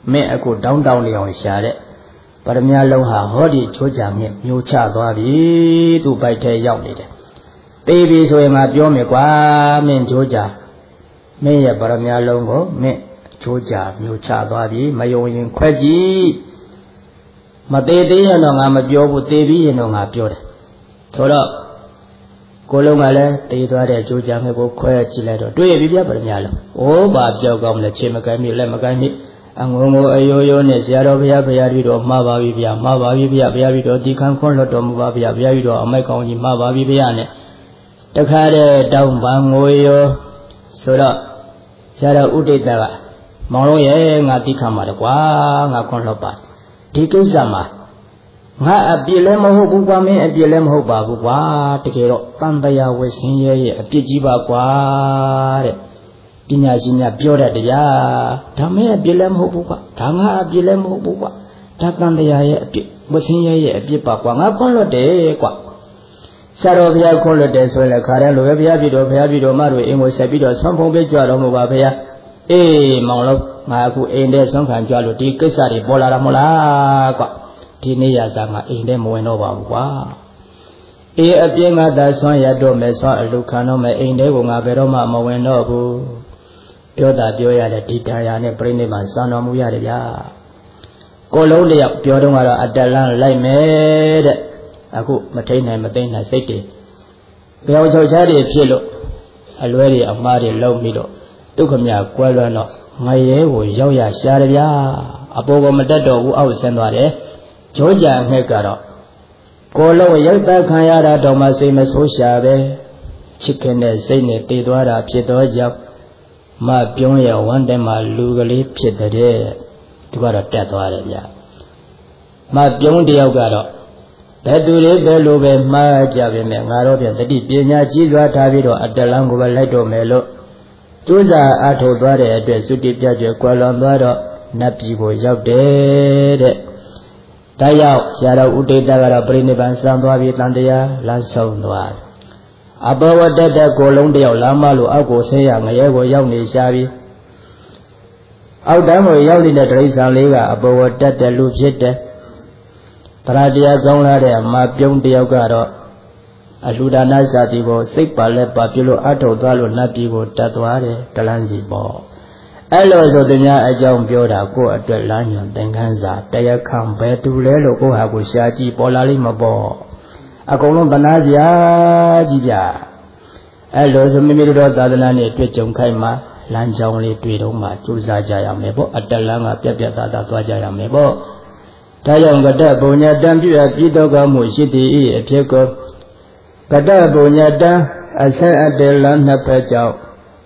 မင်းအခုတောင်းတောင်းလေးအောင်ရှာတဲ့ပရမညာလုံးဟာဟောဒီချိုးကြမြင့်မျိုးချသွားပြီသူ့ဘိုက်ထဲရောက်နေတယ်တေးပြီဆိုရင်ငါပြောမယ်ကွာမင်းချိုးကြမင်းရဲ့ပရမညာလုံးကိုမင်းချိုးကြမျိုးချသွားပြီမယုံရင်ခွဲကြည့်မသေးသေးရင်တော့ငါမပြောဘူးသေးပြီးရင်တော့ငါပြောတယ်ဆိုတော့ကိုလုံးကလည်းတေးသွားတဲ့ကြိုးကြငယ်ကိုခွဲကြည့်လိုက်တော့တွေ့ပြီပြပရမညာလုံး။အိုးဘာပြောကောင်းလဲခြေမကိုင်းမိလက်မကိုင်းမိအငုံငုံအယိုးယိုးနဲ့ဆရာတော်ဘုရားဘုရားကြီးတော်မှားပါပြီဗျာမှားပါပြီဗျာဘုရားကြီးတော်ဒီခံခွန်းလွတ်တော်မူပါဗျာဘုရားကြီးတော်အမိုက်ကောင်းကြီးမှားပါပြီဗျာနဲ့တခါတည်းတောင်းပန်ငွေရောဆိုတော့ဆရာတော်ဥဒိတကမောင်လုံးရဲ့ငါတိခံပါတယ်ကွာငါခွန်းလွတ်ပါဒီကိစ္စမှာငါအပြစ်လည်းမဟုတ်ဘူးကွာမင်းအပြစ်လည်းမဟုတ်ပါဘူးကွာတကယ်တော့တန်တရားဝဆင်းရဲရဲ့အပြစ်ကြီးပါကွာတဲ့ပညာရှင်များပြောတဲ့တရားဒါမင်းအပြစ်လည်းမဟုတ်ဘူးကွာဒါငါအပြစ်လည်းမဟုတ်ဘူးကွာဒါတန်တရားရဲ့အပြစ်ဝဆင်းရဲရဲ့အပြစ်ပါကွာငါခွန်းလွတ်တယ်ကွာဆရာတော်ဘုရားခွန်းလွတ်တယ်ဆိုရင်လည်းခါတယ်လိုပဲဘုရားပြည်တော်ဘုရားပြည်တော်မတို့အိမ်ကိုဆက်ပြီးတော့ဆွမ်းဖုံးပေးကြတော်မူပါဘုရားအေးမောင်လုံးငါအခုအိမ်ထဲဆွမ်းခံကြလို့ဒီကိစ္စတွေပေါ်လာတာမဟုတ်လားကွာဒီနေ့ရစားငါအိမ်ထဲမဝင်တော့ပါဘူးကွာအေးအပြင်းငါသာဆွမ်းရတော့မယ်ဆွမ်းအလူခံတော့မယ်အိမ်ထဲကိုငါဘယ်တော့မှမဝင်တော့ဘူးပြောတာပြောရတဲ့ဒီတရားနဲ့ပြိဋိဘံစံတော်မူရတယ်ဗျာကိုလုံးတယောက်ပြောတော့ကတော့အတလန်းလိုက်မယ်တဲ့အခုမထိန်နိုင်မသိမ့်နိုင်စိတ်တွေပြောင်းချုပ်ချတွေဖြစ်လို့အလွဲတွေအမှားတွေလုံးပြီးတော့ဒုက္ခမြကွဲလွန်းတော့ငရဲကိုရောက်ရရှာတယ်ဗျာအပေါ်ကမတက်တော့ဘူးအောက်ဆင်းသွားတယ်ကြိုးကြငှက်ကတော့ကိုလုံးရုပ်သက်ခံရတာတော့မှစိတ်မဆိုးရှာပဲချစ်ခင်တဲ့စိတ်နဲ့တည်သွားတာဖြစ်သောကြောင့်မပြုံးရဝမ်းတဲမှာလူကလေးဖြစ်တဲ့သူကတော့တက်သွားတယ်ဗျမပြုံးတယောက်ကတော့ဘယ်သူတွေပဲလိုပဲမှားကြပါမယ်ငါတော့ပြန်တတိပညာကြီးစွာထားပြီးတော့အတလန်းကိုပဲလိုက်တော့မယ်လို့ကျိုးစားအထုတ်သွားတဲ့အတွက်သုတိပြကျွယ်ကွယ်လွန်သွားတော့နတ်ပြည်ကိုရောက်တယ်တဲ့ဒါရောက်ဆရာတော်ဥဒိတကတော့ပြိဋိဘံစံသွားပြီးတန်တရားလမ်းဆုံးသွားအဘဝတ္တတဲ့ကိုလုံးတယောက်လမ်းမလို့အောက်ကိုဆင်းရငရဲကိုရောက်နေရှာပြီးအောက်တန်းကိုရောက်နေတဲ့တိရစ္ဆာန်လေးကအဘဝတ္တတဲ့လူဖြစ်တယ်တရားတရားကောင်းလာတဲ့မပြုံးတယောက်ကတော့အလူဒါနစာတိကိုစိတ်ပါလက်ပါပြုလို့အထုတ်သွားလို့နတ်ပြည်ကိုတက်သွားတယ်တလန်းစီပေါ့အဲ့လိုဆိုသူများအကြောင်းပြောတာကိုယ့်အတွက်လမ်းညွန်သင်ခန်းစာတရားခံပဲသူလဲလို့ကိုယ့်ဟာကိုယ်ရှာကြည့်ပေါ်လာလိမ့်မပေါ့အကုန်လုံးသနာစရာကြီးဗျအဲ့လိုဆိုမိမိတို့သာသနာနဲ့တွေ့ကြုံခိုင်းမှာလမ်းကြောင်းလေးတွေ့တော့မှကြိုးစားကြရမယ်ပေါ့အတလန်းကပြက်ပြက်သားသားသွားကြရမယ်ပေါ့ဒါကြောင့်ကတ္တပုညတံပြုအပ်ပြီးတော့ကမှုရှိသည်၏အဖြစ်ကိုကတ္တပုညတံအဆက်အတည်းလမ်းနှစ်ဖက်ကြောင့်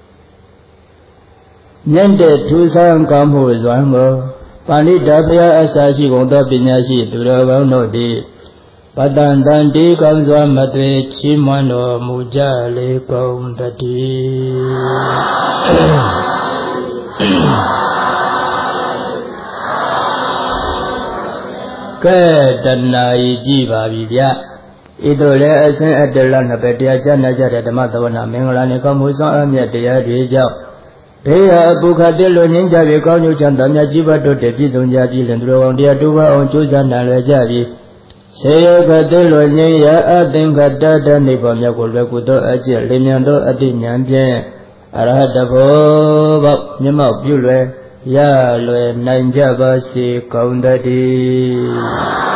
မြင့်တဲ့ထူးဆန်းကောင်းမှုစွမ်းကိုပါဠိတော်ဘုရားအစာရှိကုန်သောပညာရှိသူတော်ကောင်းတို့သည်ပတ္တန်တန်တီကောင်းစွာမသွေချီးမွမ်းတော်မူကြလေကုန်တည်းကဲတဏှာကြီးကြည့်ပါပြီဗျဤသို့လည်းအစဉ်အတလနှစ်ပဲတရားကြားနာကြတဲ့ဓမ္မသဝနာမင်္ဂလာနှင့်ကောင်းမှုဆောင်အမြတ်တရားတွေကြောင့်ဘေးရာပုခတိလိုငင်းကြပြီးကောင်းကျိုးချမ်းသာမြတ်ကြီးပါတို့တည်ပြည့်စုံကြပြီလင်သူတော်ကောင်းတရားတူပါအောင်ကြိုးစားနိုင်လည်းကြပြီဆေယခတိလိုငင်းရာအသင်္ခတတနိဗ္ဗာန်မြတ်ကိုလွယ်ကူသောအကျင့်လင်းမြန်သောအတိဉာဏ်ဖြင့်အရဟတဘောပေါမျက်မှောက်ပြုလွယ်ရလွယ်နိုင်ကြပါစေကုန်တည်း